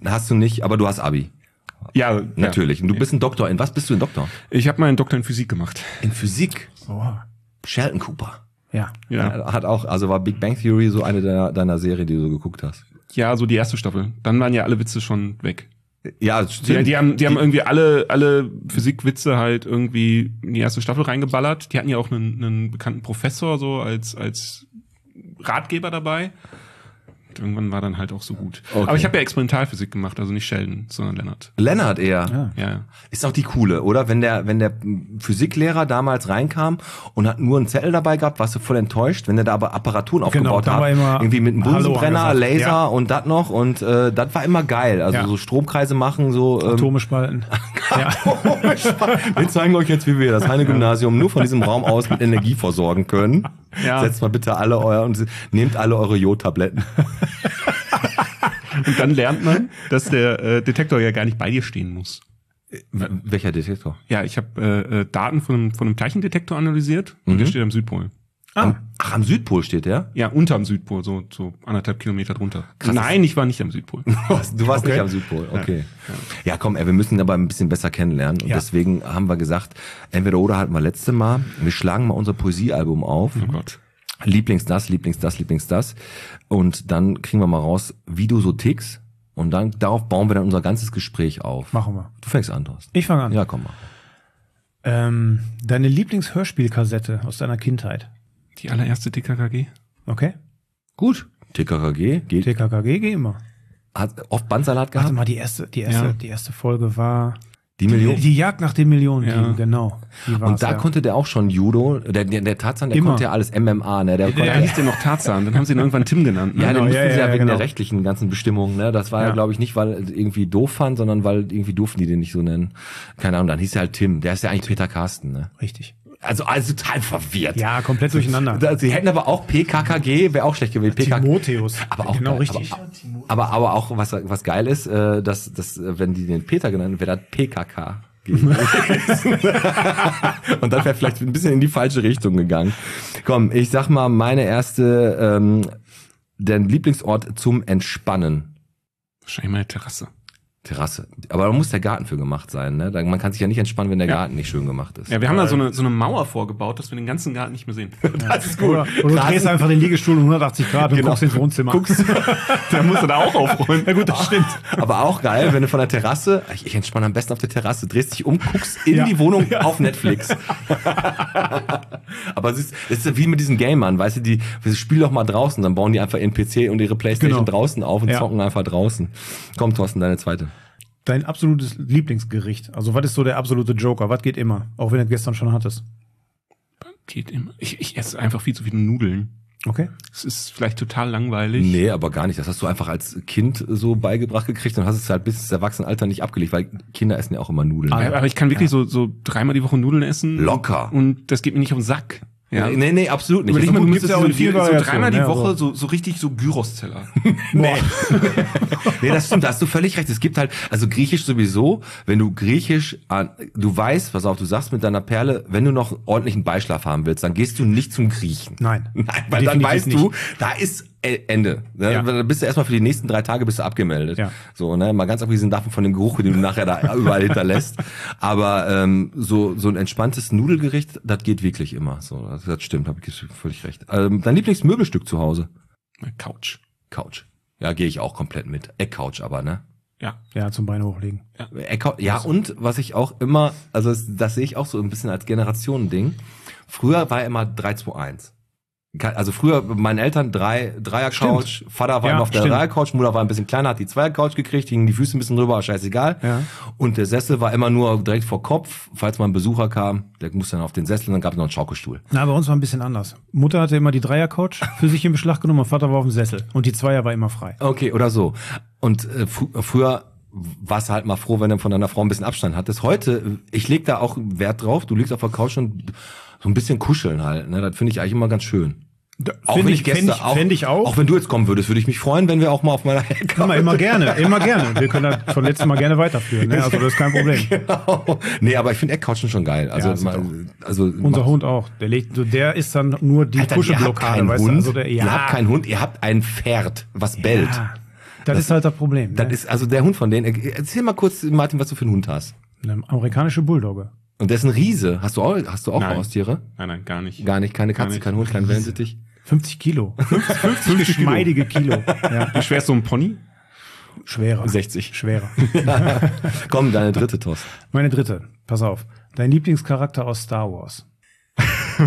Hast du nicht, aber du hast Abi. Ja, Natürlich. Und du bist ein Doktor. In was bist du ein Doktor? Ich habe meinen Doktor in Physik gemacht. In Physik. Oh. Sheldon Cooper. Ja. Ja. Hat auch, also war Big Bang Theory so eine deiner Serien, die du so geguckt hast? Ja, so die erste Staffel. Dann waren ja alle Witze schon weg. Ja, stimmt. Die haben irgendwie alle Physikwitze halt irgendwie in die erste Staffel reingeballert. Die hatten ja auch einen bekannten Professor so als Ratgeber dabei. Und irgendwann war dann halt auch so gut. Okay. Aber ich habe ja Experimentalphysik gemacht, also nicht Sheldon, sondern Lennart. Lennart eher. Ja. Ist auch die coole, oder? Wenn der Physiklehrer damals reinkam und hat nur einen Zettel dabei gehabt, warst du voll enttäuscht. Wenn der da aber Apparaturen aufgebaut dann hat, war immer irgendwie mit einem Hallo Bunsenbrenner, angesagt. Laser Ja. und das noch. Und das war immer geil. Also so Stromkreise machen, so Atome spalten. Ja. Wir zeigen euch jetzt, wie wir das Heine-Gymnasium nur von diesem Raum aus mit Energie versorgen können. Ja. Setzt mal bitte nehmt alle eure Jodtabletten. Und dann lernt man, dass der Detektor ja gar nicht bei dir stehen muss. Welcher Detektor? Ja, ich habe Daten von einem Teilchendetektor analysiert und der steht am Südpol. Ach, am Südpol steht der? Ja, unterm Südpol, so 1,5 Kilometer drunter. Krass. Nein, ich war nicht am Südpol. Du warst nicht am Südpol, okay. Ja, komm, wir müssen ihn aber ein bisschen besser kennenlernen. Und deswegen haben wir gesagt, entweder oder hatten wir letzte Mal, wir schlagen mal unser Poesiealbum auf. Oh Gott. Lieblings das. Und dann kriegen wir mal raus, wie du so tickst. Und dann darauf bauen wir dann unser ganzes Gespräch auf. Machen wir. Du fängst an, Thorsten. Ich fange an. Ja, komm mal. Deine Lieblingshörspielkassette aus deiner Kindheit. Die allererste TKKG? Okay? Gut. TKKG geht. TKKG, geh immer. Hat oft Bandsalat gehabt. Warte mal, die erste Folge war Die Million. Die Jagd nach den Millionen, Ja. genau. Die war's, Und da konnte der auch schon Judo. Der Tarzan, der Immer. konnte ja alles MMA, ne? Der konnte Ja, hieß der noch Tarzan, dann haben sie ihn irgendwann Tim genannt. Ne? Ja, den Genau, mussten sie ja wegen genau. der rechtlichen ganzen Bestimmungen, ne? Das war ja, Ja. glaube ich, nicht, weil irgendwie doof fand, sondern weil irgendwie durften die den nicht so nennen. Keine Ahnung, dann hieß er halt Tim. Der ist ja eigentlich Peter Carsten, ne? Richtig. Also total verwirrt. Ja, komplett durcheinander. Sie hätten aber auch PKKG, wäre auch schlecht gewesen. Timotheus. Aber auch genau geil, richtig. Aber auch was geil ist, dass wenn die den Peter genannt, wäre das PKK. Und dann wäre vielleicht ein bisschen in die falsche Richtung gegangen. Komm, ich sag mal, meine erste, der Lieblingsort zum Entspannen. Wahrscheinlich meine Terrasse. Terrasse. Aber da muss der Garten für gemacht sein, ne? Man kann sich ja nicht entspannen, wenn der Garten nicht schön gemacht ist. Ja, wir haben da so eine Mauer vorgebaut, dass wir den ganzen Garten nicht mehr sehen. Das ist gut. Oder du drehst einfach den Liegestuhl um 180 Grad und Genau. guckst ins Wohnzimmer. Der muss da auch aufräumen. Ja gut, das stimmt. Aber auch geil, wenn du von der Terrasse, ich entspanne am besten auf der Terrasse, drehst dich um, guckst in die Wohnung auf Netflix. Aber es ist wie mit diesen Gamern, weißt du, spiel doch mal draußen, dann bauen die einfach ihren PC und ihre Playstation Genau. draußen auf und Ja. zocken einfach draußen. Komm, Thorsten, deine zweite. Dein absolutes Lieblingsgericht. Also was ist so der absolute Joker? Was geht immer? Auch wenn du es gestern schon hattest. Geht immer. Ich esse einfach viel zu viele Nudeln. Okay. Es ist vielleicht total langweilig. Nee, aber gar nicht. Das hast du einfach als Kind so beigebracht gekriegt und hast es halt bis ins Erwachsenenalter nicht abgelegt, weil Kinder essen ja auch immer Nudeln. Aber ich kann wirklich so 3-mal die Woche Nudeln essen. Locker. Und das geht mir nicht auf den Sack. Ja. Nee, absolut nicht. Überleg mal, Also, du gibt's müsstest ja auch in vielen so Variationen, 3-mal die ja, Woche so richtig so Gyros-Teller. Nee, das stimmt, da hast du völlig recht. Es gibt halt, also Griechisch sowieso, wenn du Griechisch, du weißt, pass auf, du sagst mit deiner Perle, wenn du noch ordentlichen Beischlaf haben willst, dann gehst du nicht zum Griechen. Nein. Nein, weil dann Definitiv weißt du, da ist Ende. Ne? Ja. Da bist du erstmal für die nächsten 3 Tage bist du abgemeldet. Ja. So, ne, mal ganz abgesehen davon von dem Geruch, den du nachher da überall hinterlässt. Aber so ein entspanntes Nudelgericht, das geht wirklich immer. So, das stimmt, habe ich völlig recht. Dein Lieblingsmöbelstück zu Hause? Couch. Couch. Ja, gehe ich auch komplett mit. Eckcouch aber, ne? Ja. Ja, zum Beine hochlegen. Eckcouch, ja, und was ich auch immer, also das sehe ich auch so ein bisschen als Generationending. Früher war immer 3-2-1. Also früher, meinen Eltern Dreier-Couch, Vater war Ja, immer auf der stimmt. Dreier-Couch, Mutter war ein bisschen kleiner, hat die Zweier-Couch gekriegt, hingen die Füße ein bisschen drüber, aber scheißegal. Ja. Und der Sessel war immer nur direkt vor Kopf, falls mal ein Besucher kam, der musste dann auf den Sessel und dann gab es noch einen Schaukelstuhl. Na, bei uns war ein bisschen anders. Mutter hatte immer die Dreier-Couch für sich in Beschlag genommen und Vater war auf dem Sessel. Und die Zweier war immer frei. Okay, oder so. Und früher warst du halt mal froh, wenn du von deiner Frau ein bisschen Abstand hattest. Heute, ich leg da auch Wert drauf, du liegst auf der Couch und so ein bisschen kuscheln halt, ne? Das finde ich eigentlich immer ganz schön. Auch wenn ich Gäste, Fänd ich auch. Auch wenn du jetzt kommen würdest, würde ich mich freuen, wenn wir auch mal auf meiner Couch. Kann man immer gerne. Wir können das von letztem Mal gerne weiterführen. Ne? Also das ist kein Problem. Genau. Nee, aber ich finde Eckcouchen schon geil. Also, Ja, das also Unser Hund auch. Der ist dann nur die Alter, ihr habt Kuschelblockade. keinen Weißt du? Hund, Also ihr habt keinen Hund, ihr habt ein Pferd, was bellt. Das ist halt das Problem. Das Ne? ist also der Hund von denen. Erzähl mal kurz, Martin, was du für einen Hund hast. Eine amerikanische Bulldogge. Und der ist ein Riese. Hast du auch Nein. Haustiere? Nein, gar nicht. Gar nicht, keine Katze, nicht. kein Hund, kein Wellensittich. 50 Kilo. 50 geschmeidige Kilo. Ja. Wie schwer ist so ein Pony? Schwerer. 60. Schwerer. Komm, deine dritte Tost. Meine dritte. Pass auf. Dein Lieblingscharakter aus Star Wars. Du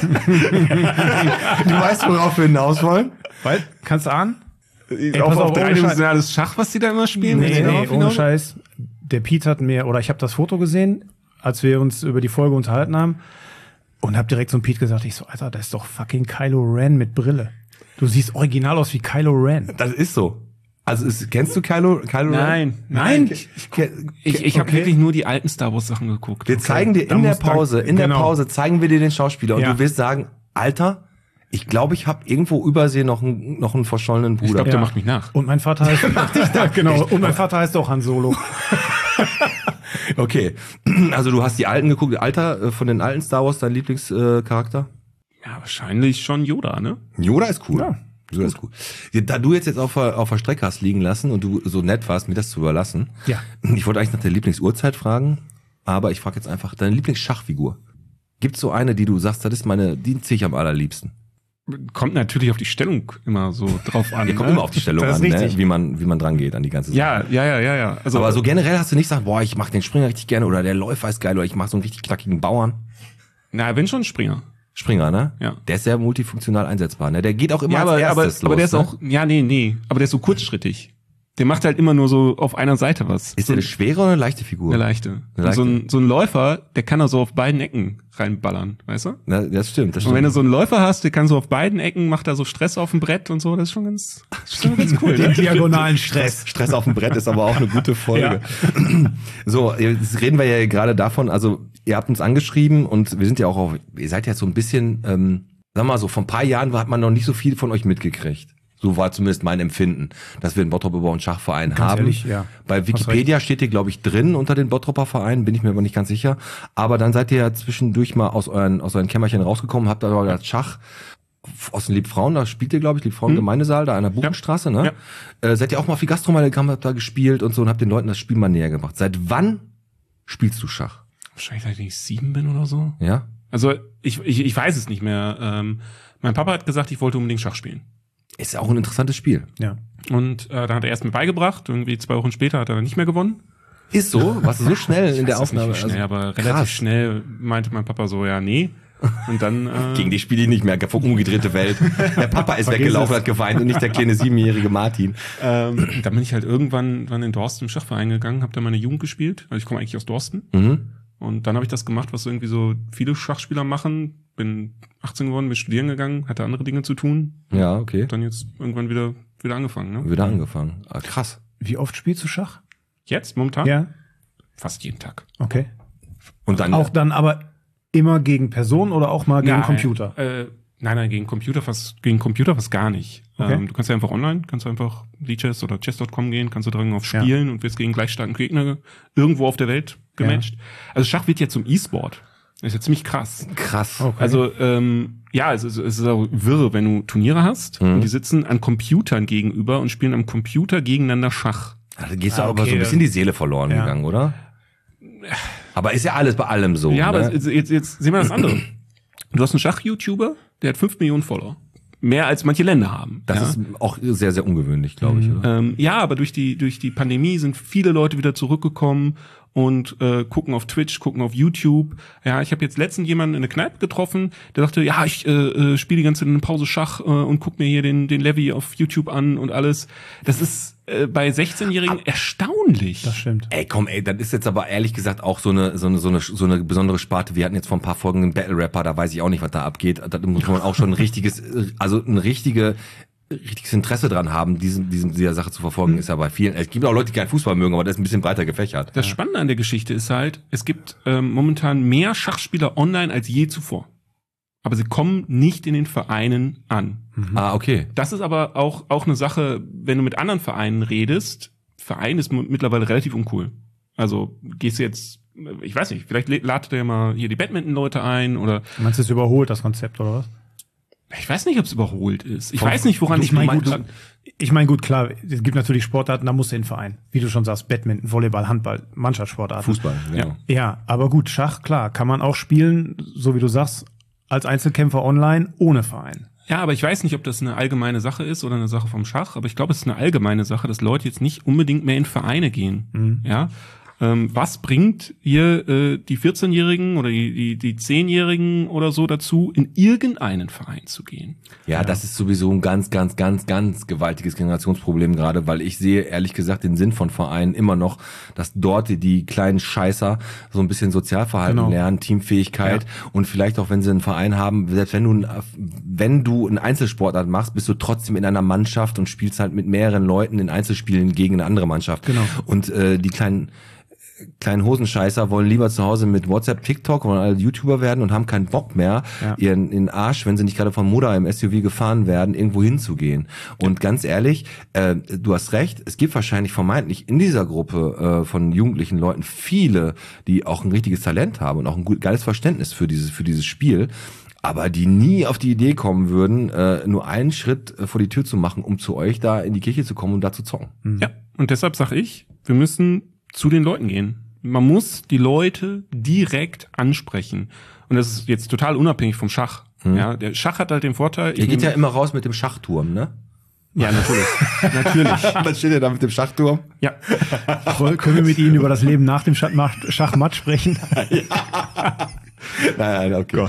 weißt, worauf wir hinaus wollen? Weil, kannst du ahnen? Auf ohne dreidimensionales Schach, was die da immer spielen? Nee, Willst du darauf ohne hinaus? Scheiß. Der Pete hat mir, oder ich habe das Foto gesehen, als wir uns über die Folge unterhalten haben, und habe direkt zum Pete gesagt, ich so, Alter, das ist doch fucking Kylo Ren mit Brille. Du siehst original aus wie Kylo Ren. Das ist so. Also kennst du Kylo Ren? Nein. Ich habe Okay. wirklich nur die alten Star Wars Sachen geguckt. Wir zeigen dir dann in der muss da- Pause, genau. zeigen wir dir den Schauspieler und Ja. du wirst sagen, Alter, ich glaube, ich habe irgendwo übersehen noch einen verschollenen Ich Bruder. glaube, der macht mich nach. Und mein Vater heißt, genau, und mein Vater heißt auch Han Solo. Okay, also du hast die alten geguckt, Alter, von den alten Star Wars, dein Lieblingscharakter? Ja, wahrscheinlich schon Yoda, ne? Yoda ist cool. Ja. Yoda ist cool. Da du jetzt auf der Strecke hast liegen lassen und du so nett warst, mir das zu überlassen. Ja. Ich wollte eigentlich nach der Lieblingsuhrzeit fragen, aber ich frage jetzt einfach, deine Lieblingsschachfigur. Gibt's so eine, die du sagst, das ist die ziehe ich am allerliebsten? Kommt natürlich auf die Stellung immer so drauf an. Ja, kommt ne? immer auf die Stellung Das an, ist ne? richtig. wie man dran geht an die ganze Sache. Ja. Also, Aber so generell hast du nicht gesagt, boah, ich mach den Springer richtig gerne oder der Läufer ist geil oder ich mach so einen richtig knackigen Bauern. na, wenn schon Springer. Springer, ne? Ja. Der ist sehr multifunktional einsetzbar, ne? Der geht auch immer Ja, als aber erstes der los, ist ne? auch, aber der ist so kurzschrittig. Der macht halt immer nur so auf einer Seite was. Ist der eine schwere oder eine leichte Figur? eine leichte. Eine leichte. Und so ein Läufer, der kann da so auf beiden Ecken reinballern, weißt du? Na, das stimmt. Und wenn du so einen Läufer hast, der kann so auf beiden Ecken, macht da so Stress auf dem Brett und so, das ist schon ganz cool. Den Ne? diagonalen Stress. Stress auf dem Brett ist aber auch eine gute Folge. So, jetzt reden wir ja gerade davon, also ihr habt uns angeschrieben und wir sind ja auch ihr seid ja so ein bisschen, sagen wir mal so, vor ein paar Jahren hat man noch nicht so viel von euch mitgekriegt. So war zumindest mein Empfinden, dass wir einen Bottrop einen Schachverein haben. ehrlich, ja. Bei Wikipedia steht ihr, glaube ich, drin unter den Bottropper Vereinen, bin ich mir aber nicht ganz sicher. Aber dann seid ihr ja zwischendurch mal aus euren Kämmerchen rausgekommen, habt aber gesagt, Schach aus den Liebfrauen, da spielt ihr, glaube ich, Liebfrauen Gemeindesaal, da an der Buchenstraße, ne? Seid ihr auch mal auf die Gastronomie habt da gespielt und so und habt den Leuten das Spiel mal näher gemacht. Seit wann spielst du Schach? Wahrscheinlich, seit ich 7 bin oder so. Ja? Also, ich weiß es nicht mehr. Mein Papa hat gesagt, ich wollte unbedingt Schach spielen. Ist auch ein interessantes Spiel. Ja. Und dann hat er erst mir beigebracht, irgendwie 2 Wochen später hat er dann nicht mehr gewonnen. Ist so? Warst du so schnell in der Ich weiß Aufnahme? nicht, wie schnell, Also, aber krass. relativ schnell meinte mein Papa so, ja, nee. Und dann Gegen die spiele ich nicht mehr, umgedrehte Welt. Der Papa ist Vergiss weggelaufen, es. hat geweint und nicht der kleine 7-jährige Martin. dann bin ich halt irgendwann in Dorsten im Schachverein gegangen, habe da meine Jugend gespielt. Also ich komme eigentlich aus Dorsten. Mhm. Und dann habe ich das gemacht, was irgendwie so viele Schachspieler machen. Bin 18 geworden, bin studieren gegangen, hatte andere Dinge zu tun. Ja, okay. Dann jetzt irgendwann wieder angefangen. Ne? Wieder angefangen. Ah, krass. Wie oft spielst du Schach? Jetzt, momentan? Ja. Fast jeden Tag. Okay. Und dann Auch dann aber immer gegen Personen oder auch mal gegen Nein, Computer? Nein, gegen Computer fast gar nicht. Okay. Du kannst ja einfach online, kannst du einfach Lichess oder chess.com gehen, kannst du drücken auf Spielen und wirst gegen gleich starken Gegner irgendwo auf der Welt gematcht. Also Schach wird ja zum E-Sport. Das ist ja ziemlich krass. krass. Okay. Also es ist auch wirre, wenn du Turniere hast und die sitzen an Computern gegenüber und spielen am Computer gegeneinander Schach. Da gehst du aber okay, so ein bisschen die Seele verloren Ja. gegangen, oder? Aber ist ja alles bei allem so. Ja, aber ne? jetzt sehen wir das andere. Du hast einen Schach-YouTuber, der hat 5 Millionen Follower. Mehr als manche Länder haben. Das ja? ist auch sehr, sehr ungewöhnlich, glaube ich, oder? Ja, aber durch die Pandemie sind viele Leute wieder zurückgekommen und gucken auf Twitch, gucken auf YouTube. Ja, ich habe jetzt letztens jemanden in der Kneipe getroffen, der sagte, ja, ich spiele die ganze Zeit in der Pause Schach und guck mir hier den Levy auf YouTube an und alles. Das ist bei 16-Jährigen erstaunlich. Das stimmt. Ey, komm, das ist jetzt aber ehrlich gesagt auch so eine besondere Sparte. Wir hatten jetzt vor ein paar Folgen einen Battle-Rapper, da weiß ich auch nicht, was da abgeht. Da muss man auch schon ein richtiges Interesse dran haben, dieser Sache zu verfolgen, ist ja bei vielen. Es gibt auch Leute, die keinen Fußball mögen, aber das ist ein bisschen breiter gefächert. Das Spannende an der Geschichte ist halt, es gibt momentan mehr Schachspieler online als je zuvor. Aber sie kommen nicht in den Vereinen an. Ah, okay. Das ist aber auch eine Sache, wenn du mit anderen Vereinen redest. Verein ist mittlerweile relativ uncool. Also gehst du jetzt, ich weiß nicht, vielleicht ladet ihr mal hier die Badminton-Leute ein oder Meinst du, es überholt das Konzept oder was? Ich weiß nicht, ob es überholt ist. Ich weiß nicht, woran Ich meine, gut, klar, es gibt natürlich Sportarten, da musst du in den Verein. Wie du schon sagst, Badminton, Volleyball, Handball, Mannschaftssportarten. Fußball, genau. Ja, aber gut, Schach, klar, kann man auch spielen, so wie du sagst, als Einzelkämpfer online, ohne Verein. Ja, aber ich weiß nicht, ob das eine allgemeine Sache ist oder eine Sache vom Schach, aber ich glaube, es ist eine allgemeine Sache, dass Leute jetzt nicht unbedingt mehr in Vereine gehen. Ja. Was bringt hier die 14-Jährigen oder die 10-Jährigen oder so dazu, in irgendeinen Verein zu gehen? Ja, das ist sowieso ein ganz gewaltiges Generationsproblem gerade, weil ich sehe ehrlich gesagt den Sinn von Vereinen immer noch, dass dort die kleinen Scheißer so ein bisschen Sozialverhalten lernen, Teamfähigkeit und vielleicht auch, wenn sie einen Verein haben, selbst wenn du einen Einzelsportart machst, bist du trotzdem in einer Mannschaft und spielst halt mit mehreren Leuten in Einzelspielen gegen eine andere Mannschaft. Genau. Und die kleinen Hosenscheißer wollen lieber zu Hause mit WhatsApp, TikTok, wollen alle YouTuber werden und haben keinen Bock mehr, ihren Arsch, wenn sie nicht gerade von Mutter im SUV gefahren werden, irgendwo hinzugehen. Und ganz ehrlich, du hast recht, es gibt wahrscheinlich vermeintlich in dieser Gruppe von jugendlichen Leuten viele, die auch ein richtiges Talent haben und auch ein geiles Verständnis für dieses Spiel, aber die nie auf die Idee kommen würden, nur einen Schritt vor die Tür zu machen, um zu euch da in die Kirche zu kommen und da zu zocken. Ja, und deshalb sage ich, wir müssen zu den Leuten gehen. Man muss die Leute direkt ansprechen. Und das ist jetzt total unabhängig vom Schach. Ja, der Schach hat halt den Vorteil. Ihr geht ja immer raus mit dem Schachturm, ne? Ja, natürlich. Natürlich. Was steht ihr da mit dem Schachturm? Ja. Können wir mit Ihnen über das Leben nach dem Schachmatt sprechen? Nein, okay.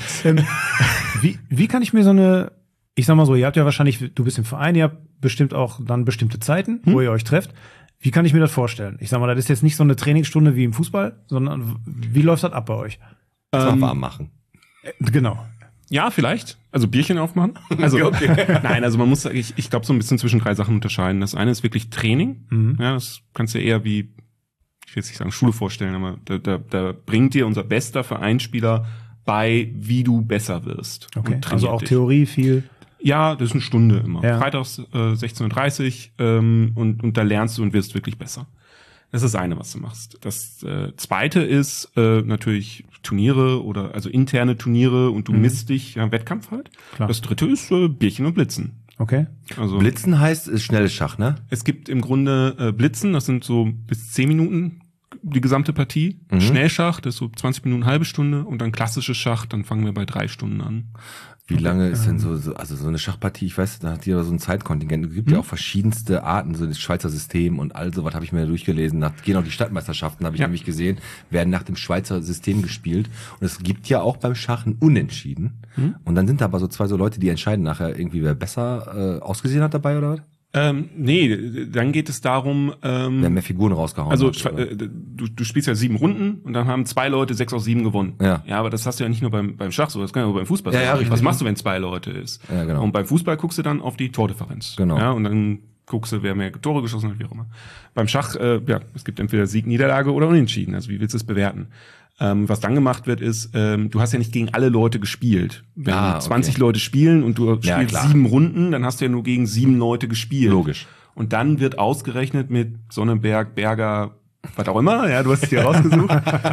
Wie kann ich mir so eine, ich sag mal so, ihr habt ja wahrscheinlich, du bist im Verein, ihr habt bestimmt auch dann bestimmte Zeiten, wo ihr euch trefft. Wie kann ich mir das vorstellen? Ich sag mal, das ist jetzt nicht so eine Trainingsstunde wie im Fußball, sondern wie läuft das ab bei euch? Das mal warm machen. Genau. Ja, vielleicht. Also Bierchen aufmachen. Also nein, also man muss, ich glaube, so ein bisschen zwischen 3 Sachen unterscheiden. Das eine ist wirklich Training. Ja, das kannst du eher wie, ich will jetzt nicht sagen Schule vorstellen, aber da bringt dir unser bester Vereinsspieler bei, wie du besser wirst. Okay. Also auch Theorie viel. Ja, das ist eine Stunde immer. Ja. Freitags 16:30 und da lernst du und wirst wirklich besser. Das ist das eine, was du machst. Das zweite ist natürlich Turniere oder also interne Turniere und du misst dich, ja, Wettkampf halt. Klar. Das dritte ist Bierchen und Blitzen. Okay. Also Blitzen heißt ist schnelles Schach, ne? es gibt im Grunde Blitzen, das sind so bis 10 Minuten die gesamte Partie. Schnellschach, das ist so 20 Minuten, halbe Stunde und dann klassisches Schach, dann fangen wir bei 3 Stunden an. Wie lange ist denn so eine Schachpartie? Ich weiß, da hat jeder so ein Zeitkontingent. Es gibt ja auch verschiedenste Arten, so das Schweizer System und all so was habe ich mir durchgelesen. Gehen auch die Stadtmeisterschaften, habe ich nämlich gesehen, werden nach dem Schweizer System gespielt. Und es gibt ja auch beim Schach ein Unentschieden. Und dann sind da aber so zwei so Leute, die entscheiden nachher irgendwie, wer besser ausgesehen hat dabei oder was? Nee, dann geht es darum, Wer mehr Figuren rausgehauen also hat. du spielst ja 7 Runden und dann haben 2 Leute 6 aus 7 gewonnen. Ja. Ja, aber das hast du ja nicht nur beim Schach so, das kann ja auch beim Fußball sein. Ja, richtig. Was machst du, wenn 2 Leute ist? Ja, genau. Und beim Fußball guckst du dann auf die Tordifferenz. Genau. Ja, und dann guckst du, wer mehr Tore geschossen hat, wie auch immer. Beim Schach, es gibt entweder Sieg, Niederlage oder Unentschieden. Also wie willst du es bewerten? Was dann gemacht wird, ist, du hast ja nicht gegen alle Leute gespielt. Wenn 20 Leute spielen und du spielst 7 Runden, dann hast du ja nur gegen 7 Leute gespielt. Logisch. Und dann wird ausgerechnet mit Sonnenberg, Berger, was auch immer, ja, du hast es hier rausgesucht,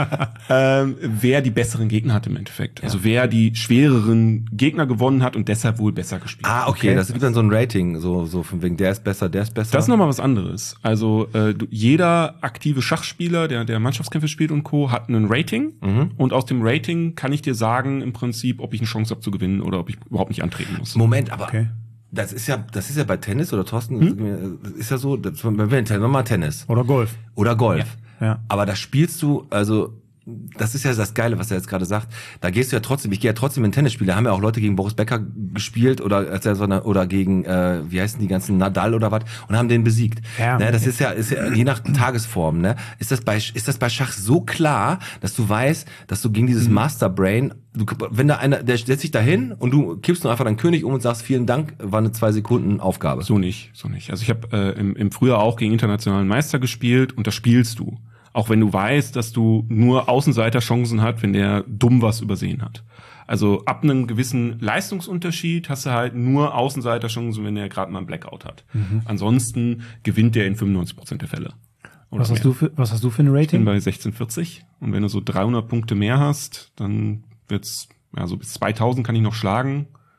wer die besseren Gegner hat im Endeffekt. Also wer die schwereren Gegner gewonnen hat und deshalb wohl besser gespielt hat. Okay, das gibt dann so ein Rating, so von wegen der ist besser, der ist besser. Das ist nochmal was anderes. Also jeder aktive Schachspieler, der Mannschaftskämpfe spielt und Co., hat einen Rating. Und aus dem Rating kann ich dir sagen, im Prinzip, ob ich eine Chance habe zu gewinnen oder ob ich überhaupt nicht antreten muss. Moment, aber das ist ja bei Tennis oder Thorsten, ist ja so, wenn wir mal Tennis. Oder Golf. Oder Golf. Ja. Aber da spielst du, also, das ist ja das Geile, was er jetzt gerade sagt. Da gehst du ja trotzdem, ich gehe ja trotzdem in Tennisspiele. Da haben ja auch Leute gegen Boris Becker gespielt oder gegen, wie heißen die ganzen Nadal oder was und haben den besiegt. Ja. Ne, das ist ja je nach Tagesform, ne? Ist das bei Schach so klar, dass du weißt, dass du gegen dieses Masterbrain, wenn da einer, der setzt sich da hin und du kippst nur einfach deinen König um und sagst, vielen Dank, war eine 2 Sekunden Aufgabe. So nicht. Also ich habe im Frühjahr auch gegen internationalen Meister gespielt und da spielst du. Auch wenn du weißt, dass du nur Außenseiterchancen hast, wenn der dumm was übersehen hat. Also ab einem gewissen Leistungsunterschied hast du halt nur Außenseiterchancen, wenn der gerade mal einen Blackout hat. Ansonsten gewinnt der in 95% der Fälle. Was hast du für ein Ich Rating? bin bei 1640 und wenn du so 300 Punkte mehr hast, dann wird's, ja, so bis 2000 kann ich noch schlagen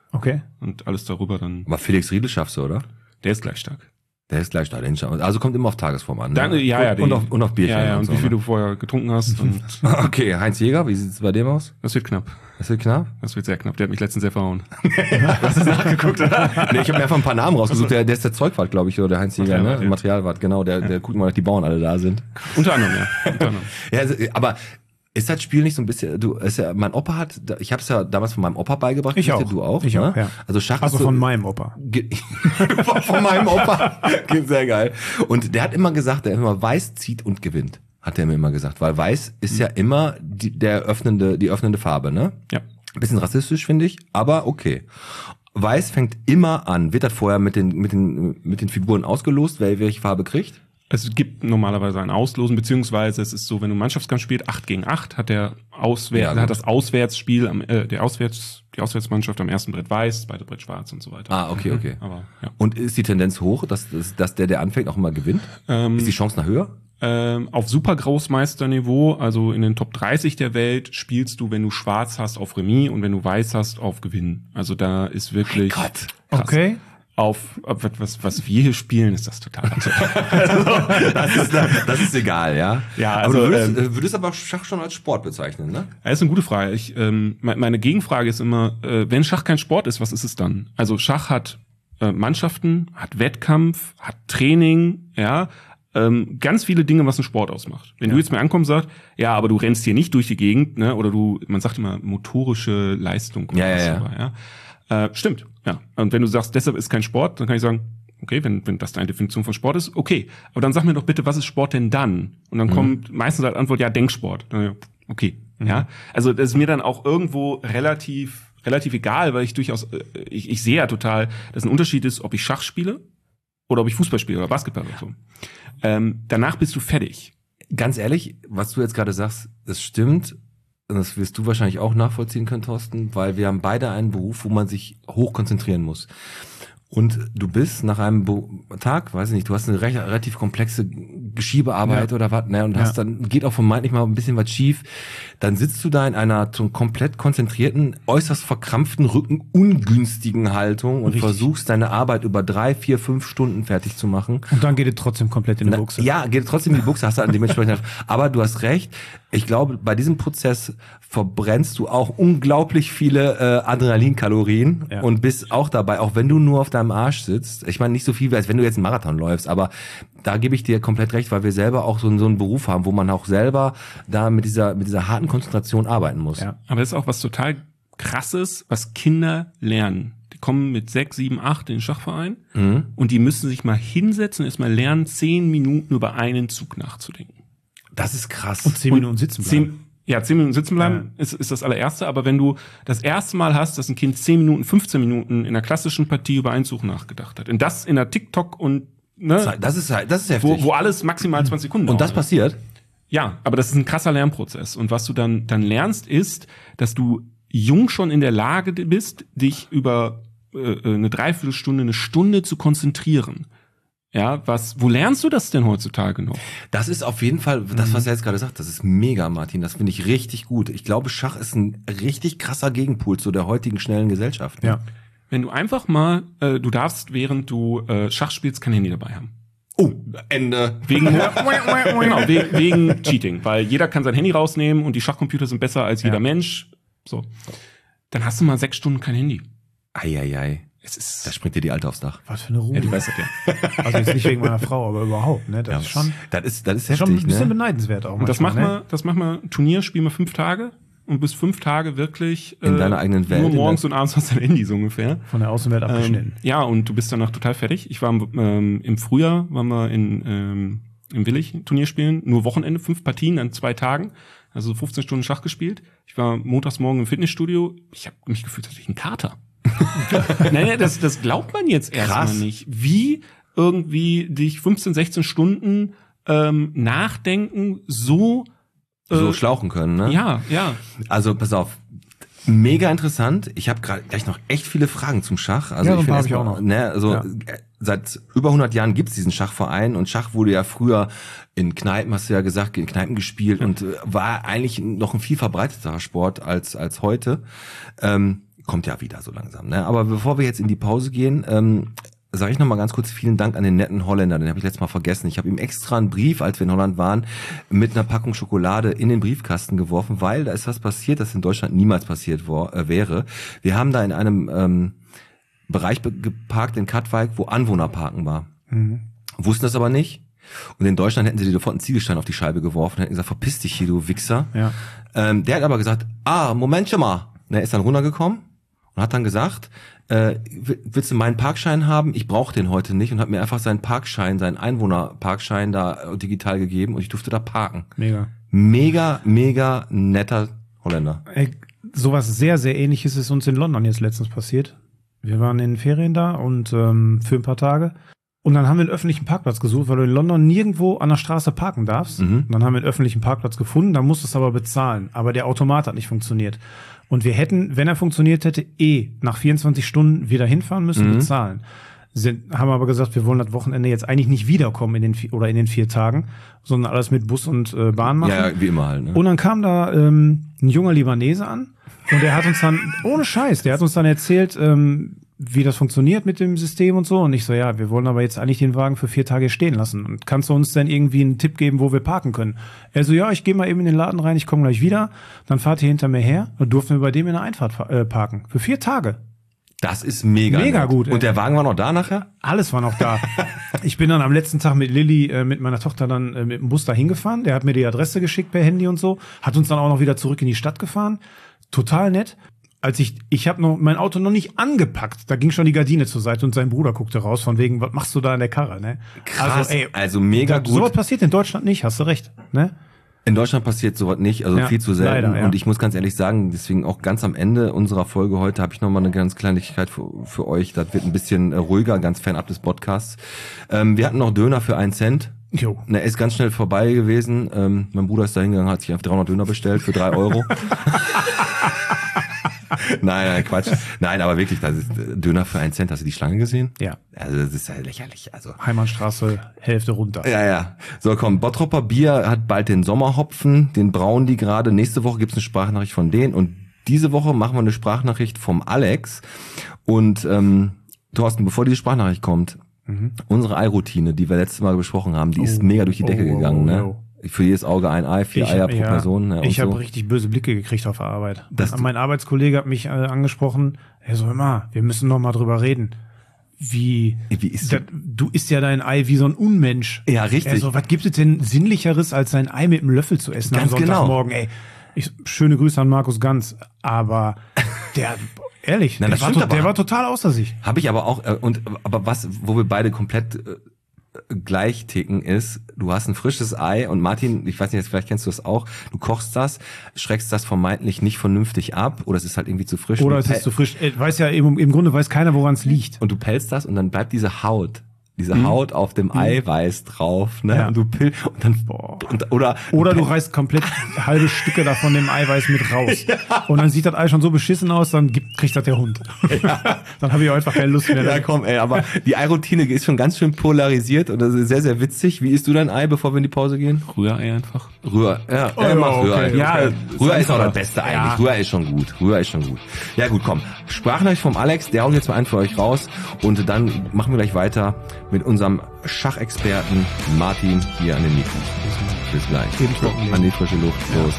Okay. Und alles darüber dann, Aber Felix Riedel schaffst du, oder? der ist gleich stark. Der ist gleich da. Also kommt immer auf Tagesform an. Ne? Dann, ja, und auf Bierchen. Ja, und so, wie viel ne? du vorher getrunken hast. Und Okay, Heinz Jäger, wie sieht's bei dem aus? das wird knapp. Das wird knapp? Das wird sehr knapp. Der hat mich letztens sehr verhauen. Hast du nachgeguckt, oder? Nee, ich habe mir einfach ein paar Namen rausgesucht. Der ist der Zeugwart, glaube ich, oder der Heinz Jäger, Materialwart, ne? ja. Materialwart, genau. Der guckt mal, dass die Bauern alle da sind. Unter anderem, ja. Unter anderem. Ja, also, aber ist das Spiel nicht so ein bisschen, mein Opa ich habe es ja damals von meinem Opa beigebracht. Ich auch. Du auch? Ich ne? auch, ja. Also Schach Also ist so, von meinem Opa. von meinem Opa. Sehr geil. Und der hat immer gesagt, der immer Weiß zieht und gewinnt. Hat er mir immer gesagt. Weil Weiß ist ja immer die öffnende Farbe, ne? Ja. Ein bisschen rassistisch, finde ich, aber okay. Weiß fängt immer an. Wird das vorher mit den Figuren ausgelost, wer welche Farbe kriegt? Es gibt normalerweise ein Auslosen, beziehungsweise es ist so, wenn du Mannschaftskampf spielst, 8 gegen 8, hat das Auswärtsspiel, die Auswärtsmannschaft am ersten Brett weiß, zweite Brett schwarz und so weiter. Ah, okay. Aber, ja. Und ist die Tendenz hoch, dass der anfängt, auch immer gewinnt? Ist die Chance noch höher? Auf super Großmeisterniveau, also in den Top 30 der Welt, spielst du, wenn du schwarz hast, auf Remis und wenn du weiß hast, auf Gewinn. Also da ist wirklich Gott. krass. Okay. Auf was wir hier spielen, ist das total Das ist egal, ja. Ja, aber also, du würdest aber Schach schon als Sport bezeichnen, ne? Das ist eine gute Frage. Meine Gegenfrage ist immer, wenn Schach kein Sport ist, was ist es dann? Also Schach hat Mannschaften, hat Wettkampf, hat Training, ja, ganz viele Dinge, was einen Sport ausmacht. Wenn du jetzt mir ankommst und sagst, ja, aber du rennst hier nicht durch die Gegend, ne, oder man sagt immer motorische Leistung oder was dabei, ja. Stimmt, ja. Und wenn du sagst, deshalb ist kein Sport, dann kann ich sagen, okay, wenn das deine Definition von Sport ist, okay. Aber dann sag mir doch bitte, was ist Sport denn dann? Und dann kommt meistens als Antwort, ja, Denksport. Okay, ja. Also das ist mir dann auch irgendwo relativ egal, weil ich durchaus, ich sehe ja total, dass ein Unterschied ist, ob ich Schach spiele oder ob ich Fußball spiele oder Basketball oder so. Danach bist du fertig. Ganz ehrlich, was du jetzt gerade sagst, das stimmt. Und das wirst du wahrscheinlich auch nachvollziehen können, Thorsten, weil wir haben beide einen Beruf, wo man sich hoch konzentrieren muss. Und du bist nach einem Tag, weiß ich nicht, du hast eine relativ komplexe Geschiebearbeit oder was, ne, und hast dann, geht auch vermeintlich mal ein bisschen was schief, dann sitzt du da in einer komplett konzentrierten, äußerst verkrampften, rückenungünstigen Haltung und versuchst deine Arbeit über 3, 4, 5 Stunden fertig zu machen. Und dann geht es trotzdem komplett in die Buchse. Ja, geht trotzdem in die Buchse, hast du dementsprechend. Aber du hast recht. Ich glaube, bei diesem Prozess verbrennst du auch unglaublich viele Adrenalinkalorien und bist auch dabei, auch wenn du nur auf deinem Arsch sitzt. Ich meine, nicht so viel, als wenn du jetzt einen Marathon läufst, aber da gebe ich dir komplett recht, weil wir selber auch so einen Beruf haben, wo man auch selber da mit dieser harten Konzentration arbeiten muss. Ja. Aber das ist auch was total Krasses, was Kinder lernen. Die kommen mit 6, 7, 8 in den Schachverein und die müssen sich mal hinsetzen und erstmal lernen, 10 Minuten über einen Zug nachzudenken. Das ist krass. Und 10 Minuten sitzen bleiben. 10 Minuten sitzen bleiben ist das allererste, aber wenn du das erste Mal hast, dass ein Kind 10 Minuten, 15 Minuten in einer klassischen Partie über einen Zug nachgedacht hat, und das in der TikTok und ne, das ist heftig. wo alles maximal 20 Sekunden und das dauert. passiert? Ja, aber das ist ein krasser Lernprozess. Und was du dann lernst, ist, dass du jung schon in der Lage bist, dich über eine Dreiviertelstunde, eine Stunde zu konzentrieren. Ja, wo lernst du das denn heutzutage noch? Das ist auf jeden Fall, das, was er jetzt gerade sagt, das ist mega, Martin. Das finde ich richtig gut. Ich glaube, Schach ist ein richtig krasser Gegenpol zu der heutigen schnellen Gesellschaft. Ja. Wenn du einfach mal, du darfst, während du Schach spielst, kein Handy dabei haben. Oh, Ende. Wegen Cheating. Weil jeder kann sein Handy rausnehmen und die Schachcomputer sind besser als jeder Mensch. So. Dann hast du mal 6 Stunden kein Handy. Eieiei. Da springt dir die Alte aufs Dach. Was für eine Ruhe. Ja, die weiß das ja. Also jetzt nicht wegen meiner Frau, aber überhaupt, ne? Das ist schon, Das ist heftig, schon ein bisschen ne? beneidenswert auch. Und das manchmal, machen wir, Turnier spielen wir 5 Tage und bis 5 Tage wirklich in deiner eigenen Welt. Nur morgens und abends hast du dein Handy so ungefähr. Von der Außenwelt abgeschnitten. Ja, und du bist danach total fertig. Ich war im Frühjahr, waren wir im Willig Turnier spielen, nur Wochenende, 5 Partien an 2 Tagen, also 15 Stunden Schach gespielt. Ich war montags morgen im Fitnessstudio. Ich habe mich gefühlt, als wäre ich ein Kater. Naja, das glaubt man jetzt erstmal nicht. Wie irgendwie dich 15, 16 Stunden nachdenken so schlauchen können, ne? Ja. Also pass auf, mega interessant. Ich habe gerade gleich noch echt viele Fragen zum Schach. Also Ja, ich ein paar finde hab ich auch noch. ne, also Ja. Seit über 100 Jahren gibt's diesen Schachverein und Schach wurde ja früher in Kneipen, hast du ja gesagt, in Kneipen gespielt und war eigentlich noch ein viel verbreiteterer Sport als heute. kommt ja wieder so langsam. Ne? Aber bevor wir jetzt in die Pause gehen, sage ich noch mal ganz kurz vielen Dank an den netten Holländer, den habe ich letztes Mal vergessen. Ich habe ihm extra einen Brief, als wir in Holland waren, mit einer Packung Schokolade in den Briefkasten geworfen, weil da ist was passiert, das in Deutschland niemals passiert wäre. Wir haben da in einem Bereich geparkt in Katwijk, wo Anwohnerparken war. Wussten das aber nicht. Und in Deutschland hätten sie sofort einen Ziegelstein auf die Scheibe geworfen und hätten gesagt, verpiss dich hier, du Wichser. Ja. Der hat aber gesagt, Moment schon mal. Er ist dann runtergekommen und hat dann gesagt, willst du meinen Parkschein haben? Ich brauche den heute nicht, und hat mir einfach seinen Parkschein, seinen Einwohnerparkschein da digital gegeben und ich durfte da parken. Mega netter Holländer. Sowas sehr, sehr Ähnliches ist uns in London jetzt letztens passiert. Wir waren in den Ferien da und für ein paar Tage. Und dann haben wir einen öffentlichen Parkplatz gesucht, weil du in London nirgendwo an der Straße parken darfst. Und dann haben wir einen öffentlichen Parkplatz gefunden, da musstest du aber bezahlen. Aber der Automat hat nicht funktioniert. Und wir hätten, wenn er funktioniert hätte, nach 24 Stunden wieder hinfahren müssen, bezahlen. Haben aber gesagt, wir wollen das Wochenende jetzt eigentlich nicht wiederkommen in den 4 Tagen, sondern alles mit Bus und Bahn machen. Ja, wie immer halt. Ne? Und dann kam da ein junger Libanese an und der hat uns dann, ohne Scheiß, der hat uns dann erzählt, wie das funktioniert mit dem System und so. Und ich so, ja, wir wollen aber jetzt eigentlich den Wagen für 4 Tage stehen lassen. Und kannst du uns denn irgendwie einen Tipp geben, wo wir parken können? Er so, ja, ich gehe mal eben in den Laden rein, ich komme gleich wieder. Dann fahrt ihr hinter mir her und durften wir bei dem in der Einfahrt parken. Für 4 Tage. Das ist mega gut. Und der Wagen war noch da nachher? Alles war noch da. Ich bin dann am letzten Tag mit Lilly, mit meiner Tochter dann mit dem Bus da hingefahren. Der hat mir die Adresse geschickt per Handy und so. Hat uns dann auch noch wieder zurück in die Stadt gefahren. Total nett. Als ich habe noch mein Auto noch nicht angepackt, da ging schon die Gardine zur Seite und sein Bruder guckte raus von wegen, was machst du da in der Karre, ne? Krass, also mega gut. Sowas passiert in Deutschland nicht, hast du recht, ne? In Deutschland passiert sowas nicht, also viel zu selten. Leider, ja. Und ich muss ganz ehrlich sagen, deswegen auch ganz am Ende unserer Folge heute habe ich nochmal eine ganz Kleinigkeit für euch. Das wird ein bisschen ruhiger, ganz fernab des Podcasts. Wir hatten noch Döner für 1 Cent. Jo. Er ist ganz schnell vorbei gewesen. Mein Bruder ist da hingegangen, hat sich einfach 300 Döner bestellt für 3 Euro. Nein, Quatsch. Nein, aber wirklich, das ist Döner für 1 Cent. Hast du die Schlange gesehen? Ja. Also das ist ja lächerlich. Also Heimatstraße, Hälfte runter. Ja. So, komm, Bottropper Bier hat bald den Sommerhopfen, den brauen die gerade. Nächste Woche gibt's eine Sprachnachricht von denen und diese Woche machen wir eine Sprachnachricht vom Alex. Und Thorsten, bevor die Sprachnachricht kommt, unsere Ei-Routine, die wir letztes Mal besprochen haben, die ist mega durch die Decke gegangen, ne? Für jedes Auge ein Ei, 4 Eier pro Person. Ne, ich habe richtig böse Blicke gekriegt auf der Arbeit. Mein Arbeitskollege hat mich angesprochen. Er so, immer, wir müssen noch mal drüber reden. Wie ist du isst ja dein Ei wie so ein Unmensch. Ja, richtig. Also, was gibt es denn Sinnlicheres, als sein Ei mit einem Löffel zu essen am Sonntagmorgen? Ey, schöne Grüße an Markus Ganz. Aber ehrlich, nein, der war total außer sich. Habe ich aber auch. Aber wo wir beide komplett gleich ticken ist, du hast ein frisches Ei und Martin, ich weiß nicht, vielleicht kennst du das auch, du kochst das, schreckst das vermeintlich nicht vernünftig ab oder es ist halt irgendwie zu frisch. Oder es ist zu frisch. Weiß ja, im Grunde weiß keiner, woran es liegt. Und du pelzt das und dann bleibt diese Haut Haut auf dem Eiweiß drauf, ne? Ja. Und du und dann oder du reißt komplett halbe Stücke davon dem Eiweiß mit raus. Ja. Und dann sieht das Ei schon so beschissen aus, dann kriegt das der Hund. Ja. Dann habe ich auch einfach keine Lust mehr. Ja, komm, aber die Ei-Routine ist schon ganz schön polarisiert und das ist sehr, sehr witzig. Wie isst du dein Ei, bevor wir in die Pause gehen? Rührei einfach. Mach Rührei. Okay. Ja, Rührei ist auch das Beste eigentlich. Rührei ist schon gut. Ja gut, komm. Sprachnachricht vom Alex, der haut jetzt mal einen für euch raus und dann machen wir gleich weiter mit unserem Schachexperten Martin hier an den Mikro. Bis gleich. An die frische Luft. Los.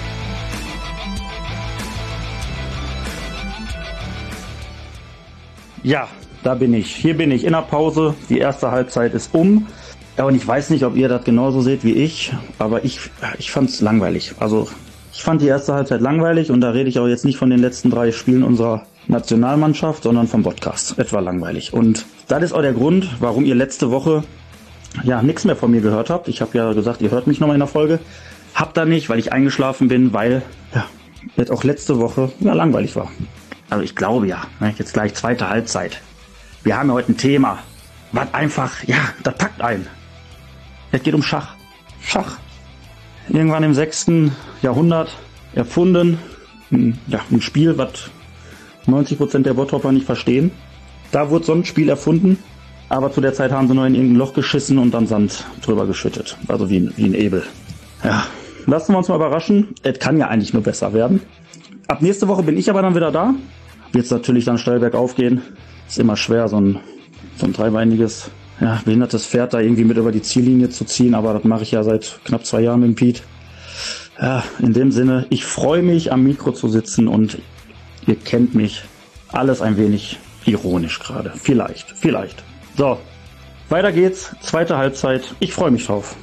Ja, da bin ich. Hier bin ich in der Pause. Die erste Halbzeit ist um. Ja, und ich weiß nicht, ob ihr das genauso seht wie ich, aber ich fand's langweilig. Also ich fand die erste Halbzeit langweilig und da rede ich auch jetzt nicht von den letzten 3 Spielen unserer Nationalmannschaft, sondern vom Podcast. Etwa langweilig. Und das ist auch der Grund, warum ihr letzte Woche nichts mehr von mir gehört habt. Ich habe ja gesagt, ihr hört mich nochmal in der Folge. Habt da nicht, weil ich eingeschlafen bin, weil jetzt auch letzte Woche langweilig war. Also ich glaube jetzt gleich zweite Halbzeit. Wir haben ja heute ein Thema, was einfach, das packt ein. Es geht um Schach. Schach. Irgendwann im 6. Jahrhundert erfunden. Ein Spiel, was 90% der Bottropper nicht verstehen. Da wurde so ein Spiel erfunden, aber zu der Zeit haben sie nur in irgendein Loch geschissen und dann Sand drüber geschüttet. Also wie ein Ebel. Ja, lassen wir uns mal überraschen. Es kann ja eigentlich nur besser werden. Ab nächste Woche bin ich aber dann wieder da. wird es natürlich dann steil bergauf gehen. Ist immer schwer, so ein dreibeiniges, behindertes Pferd da irgendwie mit über die Ziellinie zu ziehen, aber das mache ich ja seit knapp 2 Jahren mit dem Piet. Ja, in dem Sinne, ich freue mich, am Mikro zu sitzen und ihr kennt mich. Alles ein wenig ironisch gerade. Vielleicht. So, weiter geht's. Zweite Halbzeit. Ich freue mich drauf.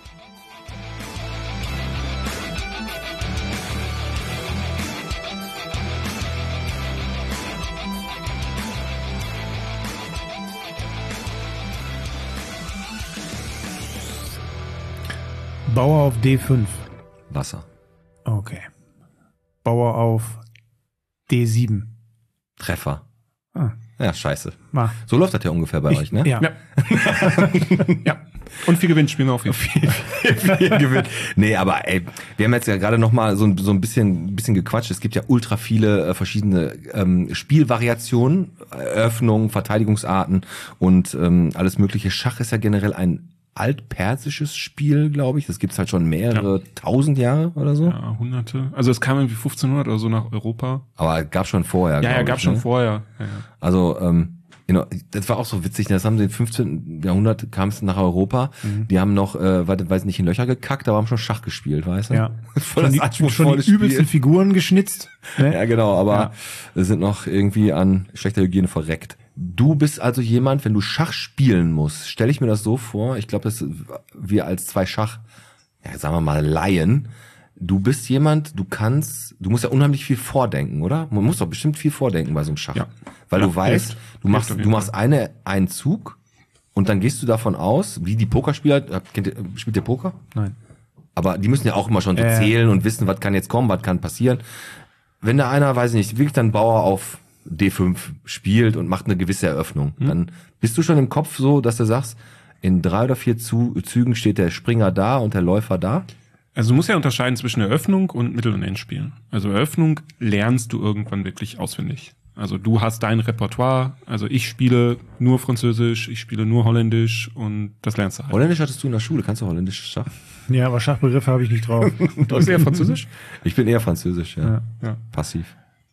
Bauer auf D5. Wasser. Okay. Bauer auf D7. Treffer. Ah. Ja, scheiße. Mal. So läuft das ja ungefähr bei euch, ne? Ja. Ja. Und viel Gewinnspielen auf jeden Fall. Viel Gewinn. Nee, aber ey, wir haben jetzt ja gerade noch mal so ein bisschen gequatscht. Es gibt ja ultra viele verschiedene Spielvariationen, Eröffnungen, Verteidigungsarten und alles mögliche. Schach ist ja generell ein altpersisches Spiel, glaube ich. Das gibt's halt schon mehrere 1000 Jahre oder so. Ja, Hunderte. Also es kam irgendwie 1500 oder so nach Europa. Aber gab schon vorher. Ja, gab schon vorher. Ja. Also das war auch so witzig. Das haben sie im 15. Jahrhundert kam es nach Europa. Die haben noch, weiß nicht, in Löcher gekackt, aber haben schon Schach gespielt, weißt du? Ja. Voll das schon die übelsten Figuren geschnitzt. Ne? Ja, genau, aber sind noch irgendwie an schlechter Hygiene verreckt. Du bist also jemand, wenn du Schach spielen musst, stelle ich mir das so vor, ich glaube, dass wir als zwei sagen wir mal Laien, du bist jemand, du musst ja unheimlich viel vordenken, oder? Man muss doch bestimmt viel vordenken bei so einem Schach. Ja. Weil du weißt, du machst einen Zug und dann gehst du davon aus, wie die Pokerspieler, spielt ihr Poker? Nein. Aber die müssen ja auch immer schon so zählen und wissen, was kann jetzt kommen, was kann passieren. Wenn da einer, weiß ich nicht, wirklich dann Bauer auf D5 spielt und macht eine gewisse Eröffnung, dann bist du schon im Kopf so, dass du sagst, in 3 oder 4 Zügen steht der Springer da und der Läufer da? Also du musst ja unterscheiden zwischen Eröffnung und Mittel- und Endspiel. Also Eröffnung lernst du irgendwann wirklich auswendig. Also du hast dein Repertoire, also ich spiele nur Französisch, ich spiele nur Holländisch und das lernst du halt. Holländisch hattest du in der Schule, kannst du Holländisch Schach? Ja, aber Schachbegriffe habe ich nicht drauf. Du bist eher Französisch? Ich bin eher Französisch, ja. Passiv.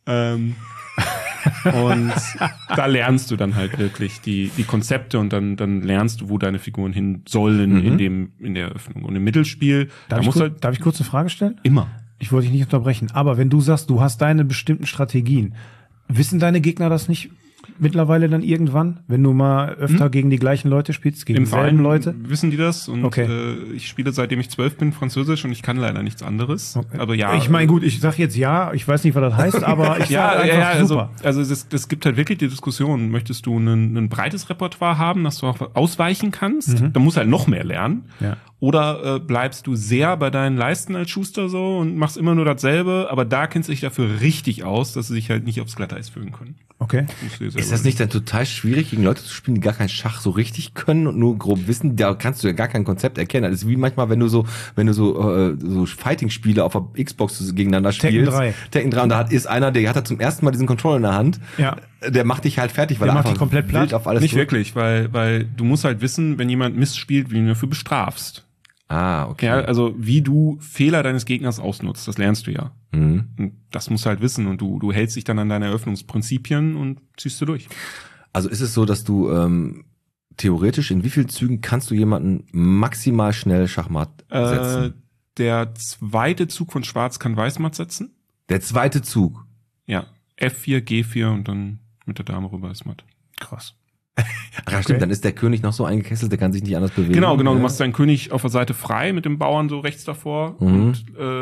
Und da lernst du dann halt wirklich die Konzepte und dann lernst du, wo deine Figuren hin sollen in der Eröffnung. Und im Mittelspiel, darf ich kurz eine Frage stellen? Immer. Ich wollte dich nicht unterbrechen, aber wenn du sagst, du hast deine bestimmten Strategien, wissen deine Gegner das nicht mittlerweile dann irgendwann, wenn du mal öfter gegen die gleichen Leute spielst, gegen dieselben Leute? Wissen die das? Und ich spiele seitdem ich 12 bin Französisch und ich kann leider nichts anderes. Okay. Aber ja. Ich meine, gut, ich sag jetzt ich weiß nicht, was das heißt, aber ich sag einfach super. Also es gibt halt wirklich die Diskussion, möchtest du ein breites Repertoire haben, dass du auch ausweichen kannst? Dann musst du halt noch mehr lernen. Ja. Oder bleibst du sehr bei deinen Leisten als Schuster so und machst immer nur dasselbe, aber da kennst du dich dafür richtig aus, dass sie sich halt nicht aufs Glatteis fügen können. Okay. Ist das nicht dann total schwierig, gegen Leute zu spielen, die gar kein Schach so richtig können und nur grob wissen? Da kannst du ja gar kein Konzept erkennen. Das ist wie manchmal, wenn du so Fighting-Spiele auf der Xbox gegeneinander spielst. Tekken 3. Und da ist einer, der hat zum ersten Mal diesen Controller in der Hand. Ja. Der macht dich halt fertig, weil er macht dich komplett platt auf alles. Nicht wirklich, weil du musst halt wissen, wenn jemand Mist spielt, wie du ihn dafür bestrafst. Ah, okay. Ja, also wie du Fehler deines Gegners ausnutzt, das lernst du ja. Und das musst du halt wissen und du hältst dich dann an deine Eröffnungsprinzipien und ziehst du durch. Also ist es so, dass du theoretisch in wie vielen Zügen kannst du jemanden maximal schnell Schachmatt setzen? Der zweite Zug von Schwarz kann Weißmatt setzen. Der zweite Zug? Ja, F4, G4 und dann mit der Dame rüber ist Matt. Krass. Ach ja, stimmt, dann ist der König noch so eingekesselt, der kann sich nicht anders bewegen. Genau, du machst deinen König auf der Seite frei mit dem Bauern so rechts davor und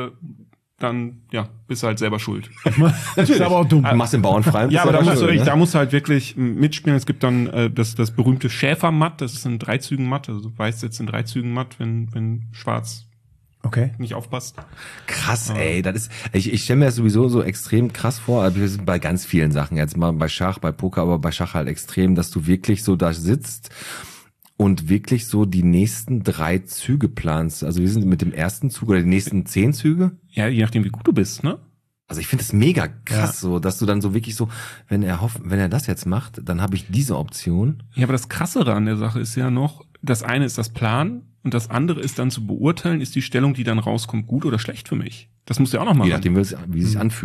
dann, bist du halt selber schuld. Das ist aber auch dumm. Du machst den Bauern frei. Ja, aber da musst du halt wirklich mitspielen. Es gibt dann das berühmte Schäfermatt, das ist in 3 Zügen Matt, also Weiß setzt in 3 Zügen Matt, wenn Schwarz nicht aufpasst. Krass, ey, das ist, ich stelle mir das sowieso so extrem krass vor, also wir sind bei ganz vielen Sachen, jetzt mal bei Schach, bei Poker, aber bei Schach halt extrem, dass du wirklich so da sitzt und wirklich so die nächsten 3 Züge planst. Also wir sind mit dem ersten Zug oder die nächsten 10 Züge. Ja, je nachdem, wie gut du bist, ne? Also ich finde es mega krass so, dass du dann so wirklich so, wenn er das jetzt macht, dann habe ich diese Option. Ja, aber das Krassere an der Sache ist ja noch, das eine ist das Plan und das andere ist dann zu beurteilen, ist die Stellung, die dann rauskommt, gut oder schlecht für mich. Das musst du ja auch noch mal. Je nachdem, wie es sich anfühlt.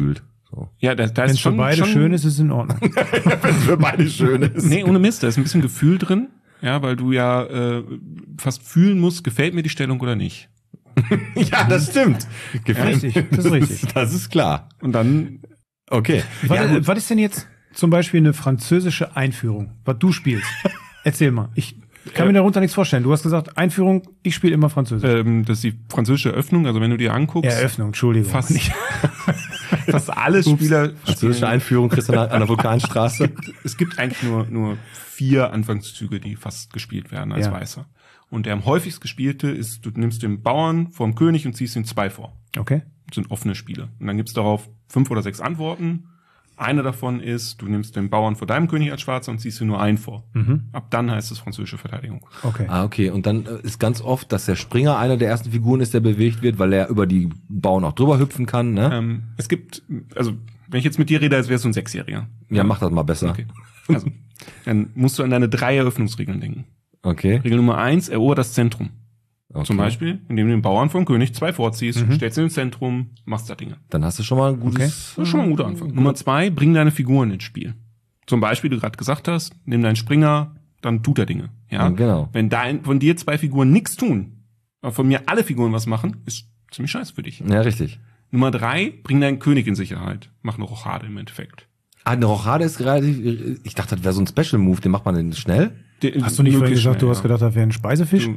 So. Ja, da Wenn ist es für beide schön ist, ist es in Ordnung. Wenn es für beide schön ist. Nee, ohne Mist, da ist ein bisschen Gefühl drin. Ja, weil du ja fast fühlen musst, gefällt mir die Stellung oder nicht. Ja, das stimmt. Richtig, das ist richtig. Das ist klar. Und dann, Okay. Was ist denn jetzt zum Beispiel eine französische Einführung, was du spielst? Erzähl mal. Ich kann mir darunter nichts vorstellen. Du hast gesagt, Einführung, ich spiele immer Französisch. das ist die französische Eröffnung, also wenn du dir anguckst. Eröffnung, Entschuldigung. Fast, fast alle Spieler. Französische Einführung kriegst du an der Vulkanstraße. Es gibt eigentlich nur 4 Anfangszüge, die fast gespielt werden als Ja. Weißer. Und der am häufigst gespielte ist, du nimmst den Bauern vorm König und ziehst ihn 2 vor. Okay. Das sind offene Spiele. Und dann gibt's darauf 5 oder 6 Antworten. Eine davon ist, du nimmst den Bauern vor deinem König als Schwarzer und ziehst dir nur einen vor. Ab dann heißt es französische Verteidigung. Okay. Ah, okay. Und dann ist ganz oft, dass der Springer einer der ersten Figuren ist, der bewegt wird, weil er über die Bauern auch drüber hüpfen kann, ne? Es gibt, also wenn ich jetzt mit dir rede, als wärst du ein 6-Jähriger. Ja, mach das mal besser. Okay. Also, dann musst du an deine 3 Eröffnungsregeln denken. Okay. Regel Nummer 1, erober das Zentrum. Okay. Zum Beispiel, indem du den Bauern vom König 2 vorziehst, stellst ihn ins Zentrum, machst da Dinge. Dann hast du schon mal ein gutes. Das ist schon mal ein guter Anfang. Nummer 2, bring deine Figuren ins Spiel. Zum Beispiel, du gerade gesagt hast, nimm deinen Springer, dann tut er Dinge. Ja, genau. Wenn von dir 2 Figuren nichts tun, aber von mir alle Figuren was machen, ist ziemlich scheiße für dich. Ja, richtig. Nummer 3, bring deinen König in Sicherheit. Mach eine Rochade im Endeffekt. Ah, eine Rochade ist relativ, ich dachte, das wäre so ein Special Move, den macht man denn schnell? Hast du nicht vorhin Möglichst gesagt, du schnell, hast gedacht, das wäre ein Speisefisch?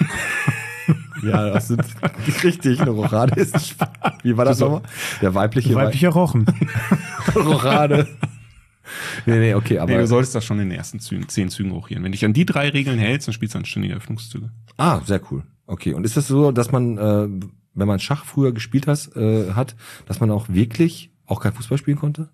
Ja, das sind richtig. Eine Rochade ist, wie war das nochmal? Der weibliche Weiblicher Rochen. Rochade. Nee, okay, aber. Nee, du solltest das schon in den ersten 10 Zügen hochhieren. Wenn dich an die 3 Regeln hältst, dann spielst du anständige Eröffnungszüge. Ah, sehr cool. Okay. Und ist das so, dass man, wenn man Schach früher gespielt hat, dass man auch wirklich auch kein Fußball spielen konnte?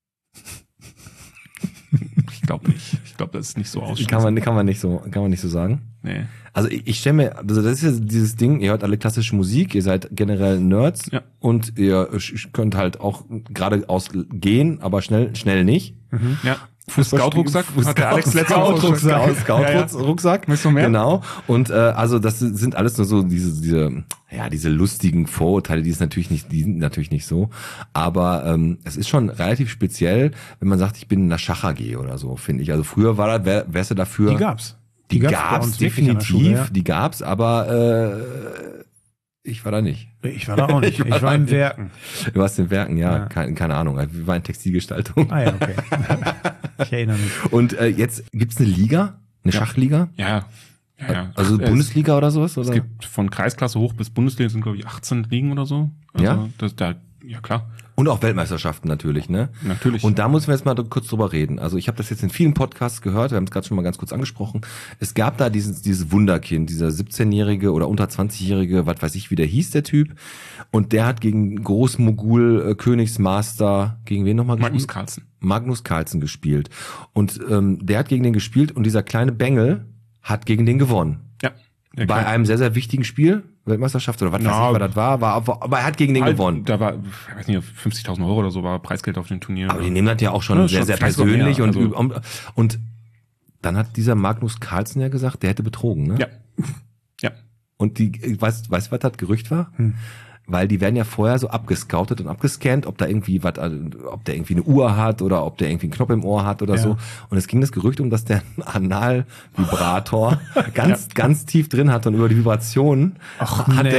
Ich glaube nicht. Ich glaube, das ist nicht so ausschließlich. Kann man nicht so sagen. Nee. Also ich stelle mir, also das ist ja dieses Ding, ihr hört alle klassische Musik, ihr seid generell Nerds Ja. und ihr könnt halt auch geradeaus gehen, aber schnell nicht. Ja. Scout-Rucksack hat der Alex letzte Woche Scout-Rucksack. Weißt du mehr? Genau. Und also das sind alles nur so diese lustigen Vorurteile, die sind natürlich nicht so. Aber es ist schon relativ speziell, wenn man sagt, ich bin in einer Schach AG oder so, finde ich. Also früher war das, wärst du dafür. Die gab's. Die bei gab's uns wirklich an der Schule, definitiv, ja. die gab's, aber ich war da nicht. Ich war da auch nicht. Ich war in Werken. Du warst in Werken, ja. Ja. Keine Ahnung. Wir waren in Textilgestaltung. Ah ja, okay. Ich erinnere mich. Und jetzt gibt's eine Liga, eine Schachliga? Ja. Ja. Also Bundesliga oder sowas? Oder? Es gibt von Kreisklasse hoch bis Bundesliga sind, glaube ich, 18 Ligen oder so. Also Ja? Ja, klar. Und auch Weltmeisterschaften natürlich, ne? Natürlich. Und da müssen wir jetzt mal kurz drüber reden. Also ich habe das jetzt in vielen Podcasts gehört, wir haben es gerade schon mal ganz kurz angesprochen. Es gab da dieses Wunderkind, dieser 17-Jährige oder unter 20-Jährige, was weiß ich, wie der hieß, der Typ. Und der hat gegen Großmogul, Königsmaster, gegen wen nochmal gespielt? Magnus Carlsen. Magnus Carlsen gespielt. Und der hat gegen den gespielt und dieser kleine Bengel hat gegen den gewonnen. Ja. Bei einem sehr, sehr wichtigen Spiel, Weltmeisterschaft oder was weiß ich, was das war, aber er hat gegen den gewonnen. Da war, ich weiß nicht, 50.000 Euro oder so war Preisgeld auf dem Turnier. Aber die nehmen das ja auch schon Ja, sehr, schon sehr vielleicht noch persönlich mehr, und dann hat dieser Magnus Carlsen ja gesagt, der hätte betrogen, ne? Ja. Ja. Und weißt du, was das Gerücht war? Weil die werden ja vorher so abgescoutet und abgescannt, ob der irgendwie eine Uhr hat oder ob der irgendwie einen Knopf im Ohr hat oder Ja. so. Und es ging das Gerücht um, dass der einen Analvibrator ganz tief drin hat und über die Vibrationen hat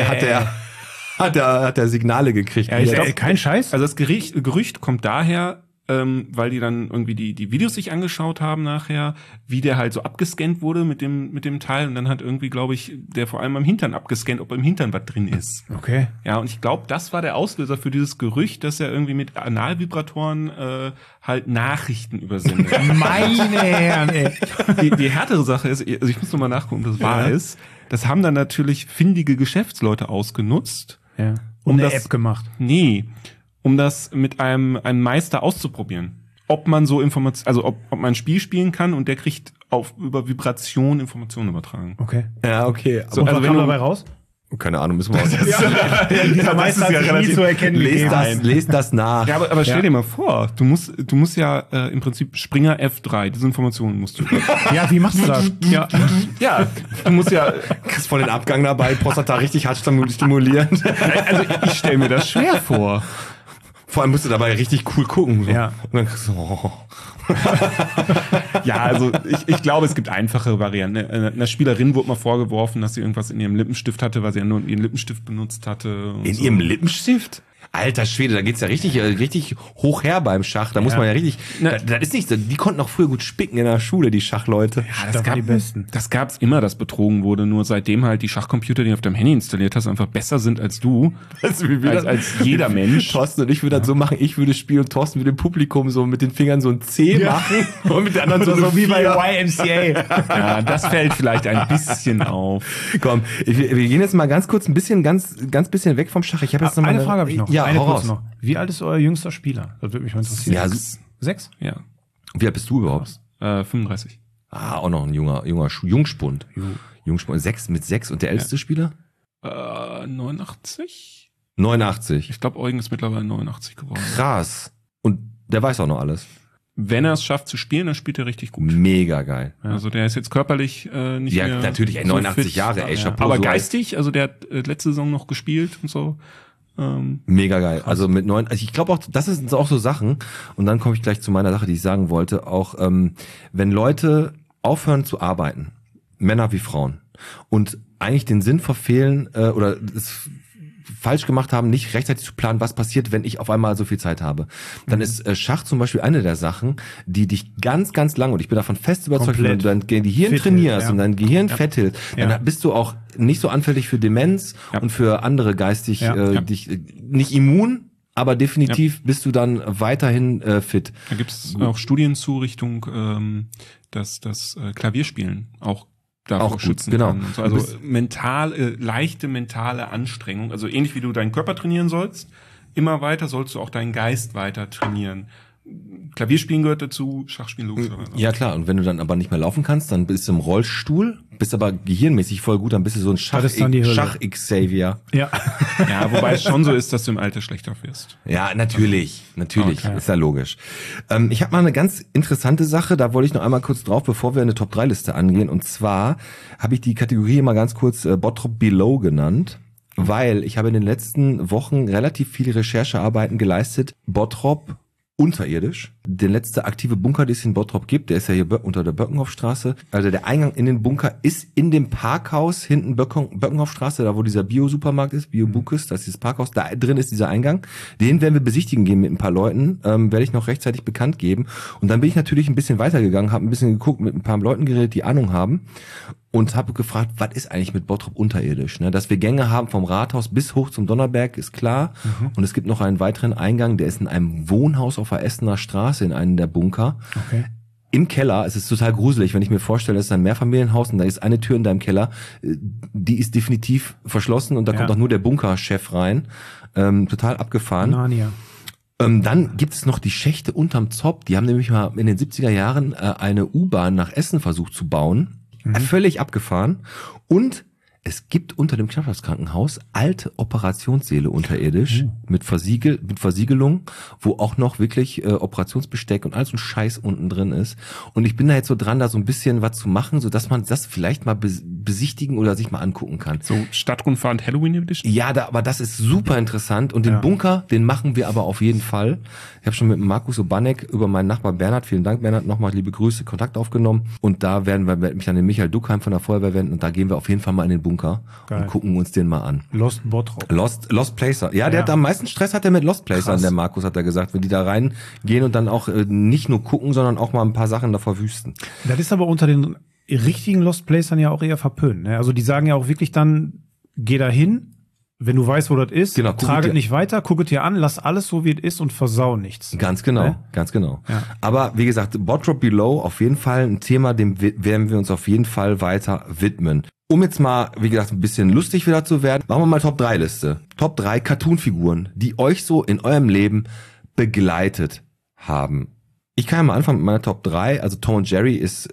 der Signale gekriegt. Ja, ich glaub, kein Scheiß. Also das Gerücht kommt daher, weil die dann irgendwie die Videos sich angeschaut haben nachher, wie der halt so abgescannt wurde mit dem Teil und dann hat irgendwie, glaube ich, der vor allem am Hintern abgescannt, ob im Hintern was drin ist. Okay. Ja, und ich glaube, das war der Auslöser für dieses Gerücht, dass er irgendwie mit Analvibratoren halt Nachrichten übersendet. Meine Herren, ey. Die härtere Sache ist, also ich muss noch mal nachgucken, ob das wahr ist, das haben dann natürlich findige Geschäftsleute ausgenutzt. Ja. Um Und eine das- App gemacht. Nee, um das mit einem Meister auszuprobieren. Ob man so ob man ein Spiel spielen kann und der kriegt über Vibration Informationen übertragen. Okay. Ja, okay. So, Und also was wenn kam du- dabei raus? Keine Ahnung, müssen wir uns Dieser Meister hat sich nie zu erkennen gegeben. lest das nach. Ja, aber stell dir mal vor, du musst ja im Prinzip Springer F3, diese Informationen musst du. Ja, wie machst du das? Ja. Ja, du musst ja, Kriegst voll den Abgang dabei, Prostata richtig hart stimulierend. also ich stelle mir das schwer vor. Vor allem musst du dabei richtig cool gucken. So. Ja. Und dann kriegst du, oh. Ja, also ich glaube, es gibt einfache Varianten. Einer Spielerin wurde mal vorgeworfen, dass sie irgendwas in ihrem Lippenstift hatte, weil sie ja nur ihren Lippenstift benutzt hatte. Und In so. ihrem Lippenstift? Alter Schwede, da geht's ja richtig hoch her beim Schach. Da muss man ja richtig, das ist nicht so, die konnten auch früher gut spicken in der Schule, die Schachleute. Ja, Das waren die Besten. Das gab's immer, dass betrogen wurde. Nur seitdem halt die Schachcomputer, die du auf deinem Handy installiert hast, einfach besser sind als du. Als jeder Mensch. Thorsten und ich würden das so machen, ich würde spielen und Thorsten würde im Publikum so mit den Fingern so ein C machen und mit den anderen so wie bei Vier. YMCA. Ja, das fällt vielleicht ein bisschen auf. Komm, wir gehen jetzt mal ganz kurz ein bisschen, ganz bisschen weg vom Schach. Ich habe jetzt noch mal Eine Frage habe ich noch. Ja, eine hau kurz raus. noch. Wie alt ist euer jüngster Spieler? Das würde mich mal interessieren. Ja, 6? Ja. Wie alt bist du überhaupt? 35. Auch noch ein Jungspund. Jungspund. 6 und der älteste Spieler? 89? 89. Ich glaube, Eugen ist mittlerweile 89 geworden. Krass. Und der weiß auch noch alles. Wenn er es schafft zu spielen, dann spielt er richtig gut. Mega geil. Also der ist jetzt körperlich nicht Ja, mehr natürlich, ey, so 89 fit. Jahre, ey, Chapeau, Aber so geistig, also der hat letzte Saison noch gespielt und so. Mega geil. Also mit 9, also ich glaube auch, das sind auch so Sachen. Und dann komme ich gleich zu meiner Sache, die ich sagen wollte. Auch wenn Leute aufhören zu arbeiten, Männer wie Frauen, und eigentlich den Sinn verfehlen oder es falsch gemacht haben, nicht rechtzeitig zu planen, was passiert, wenn ich auf einmal so viel Zeit habe. Dann ist Schach zum Beispiel eine der Sachen, die dich ganz, ganz lang, und ich bin davon fest überzeugt, wenn du dein Gehirn fit trainierst hält, und dein Gehirn fett hält, dann Ja. bist du auch nicht so anfällig für Demenz und für andere geistig, dich nicht immun, aber definitiv bist du dann weiterhin fit. Da gibt es auch Studien zu Richtung, dass das Klavierspielen auch davor Auch gut, schützen genau. kann. Und so. Also leichte mentale Anstrengung, also ähnlich wie du deinen Körper trainieren sollst, immer weiter sollst du auch deinen Geist weiter trainieren. Klavierspielen gehört dazu, Schachspielen logischerweise. Ja klar, und wenn du dann aber nicht mehr laufen kannst, dann bist du im Rollstuhl, bist aber gehirnmäßig voll gut, dann bist du so ein Das ist dann die Hölle. Schach-Xavier. Ja. Ja, wobei es schon so ist, dass du im Alter schlechter wirst. Ja, natürlich, Okay. ist ja logisch. Ich habe mal eine ganz interessante Sache, da wollte ich noch einmal kurz drauf, bevor wir eine Top-3-Liste angehen. Und zwar habe ich die Kategorie mal ganz kurz Bottrop Below genannt, weil ich habe in den letzten Wochen relativ viele Recherchearbeiten geleistet. Bottrop unterirdisch. Der letzte aktive Bunker, den es in Bottrop gibt, der ist ja hier unter der Böckenhofstraße. Also der Eingang in den Bunker ist in dem Parkhaus hinten Böckenhofstraße, da wo dieser Bio-Supermarkt ist, Bio-Bukes, das ist dieses Parkhaus, da drin ist dieser Eingang. Den werden wir besichtigen gehen mit ein paar Leuten, werde ich noch rechtzeitig bekannt geben. Und dann bin ich natürlich ein bisschen weitergegangen, habe ein bisschen geguckt, mit ein paar Leuten geredet, die Ahnung haben. Und habe gefragt, was ist eigentlich mit Bottrop unterirdisch? Ne? Dass wir Gänge haben vom Rathaus bis hoch zum Donnerberg, ist klar. Und es gibt noch einen weiteren Eingang, der ist in einem Wohnhaus auf der Essener Straße, in einem der Bunker. Okay. Im Keller, es ist total gruselig, wenn ich mir vorstelle, es ist ein Mehrfamilienhaus und da ist eine Tür in deinem Keller, die ist definitiv verschlossen und da kommt auch nur der Bunkerchef rein. Total abgefahren. Narnia. Dann gibt es noch die Schächte unterm Zopp. Die haben nämlich mal in den 70er Jahren eine U-Bahn nach Essen versucht zu bauen. Völlig abgefahren. Und es gibt unter dem Knappschaftskrankenhaus alte Operationssäle unterirdisch mit Versiegelung, wo auch noch wirklich Operationsbesteck und alles so ein Scheiß unten drin ist. Und ich bin da jetzt so dran, da so ein bisschen was zu machen, so dass man das vielleicht mal besichtigen oder sich mal angucken kann. So Stadtrundfahrt Halloween Edition? Ja, aber das ist super interessant und den Bunker, den machen wir aber auf jeden Fall. Ich habe schon mit Markus Obanek über meinen Nachbar Bernhard, vielen Dank Bernhard, nochmal liebe Grüße, Kontakt aufgenommen und da werden wir mich an den Michael Duckheim von der Feuerwehr wenden und da gehen wir auf jeden Fall mal in den Bunker und gucken uns den mal an. Lost Bottrop. Lost Placer. Ja, der hat am meisten Stress hat er mit Lost Placern, der Markus hat er gesagt, wenn die da reingehen und dann auch nicht nur gucken, sondern auch mal ein paar Sachen da verwüsten. Das ist aber unter den richtigen Lost Placern ja auch eher verpönt. Ne? Also die sagen ja auch wirklich dann, geh da hin, wenn du weißt, wo das ist, Genau, trage es nicht weiter, guck es dir an, lass alles so, wie es ist und versau nichts. Ganz genau, Ne? ganz genau. Ja. Aber wie gesagt, Bottrop Below auf jeden Fall ein Thema, dem werden wir uns auf jeden Fall weiter widmen. Um jetzt mal, wie gesagt, ein bisschen lustig wieder zu werden, machen wir mal Top-3-Liste. Top 3 Cartoon-Figuren, die euch so in eurem Leben begleitet haben. Ich kann ja mal anfangen mit meiner Top 3. Also Tom und Jerry ist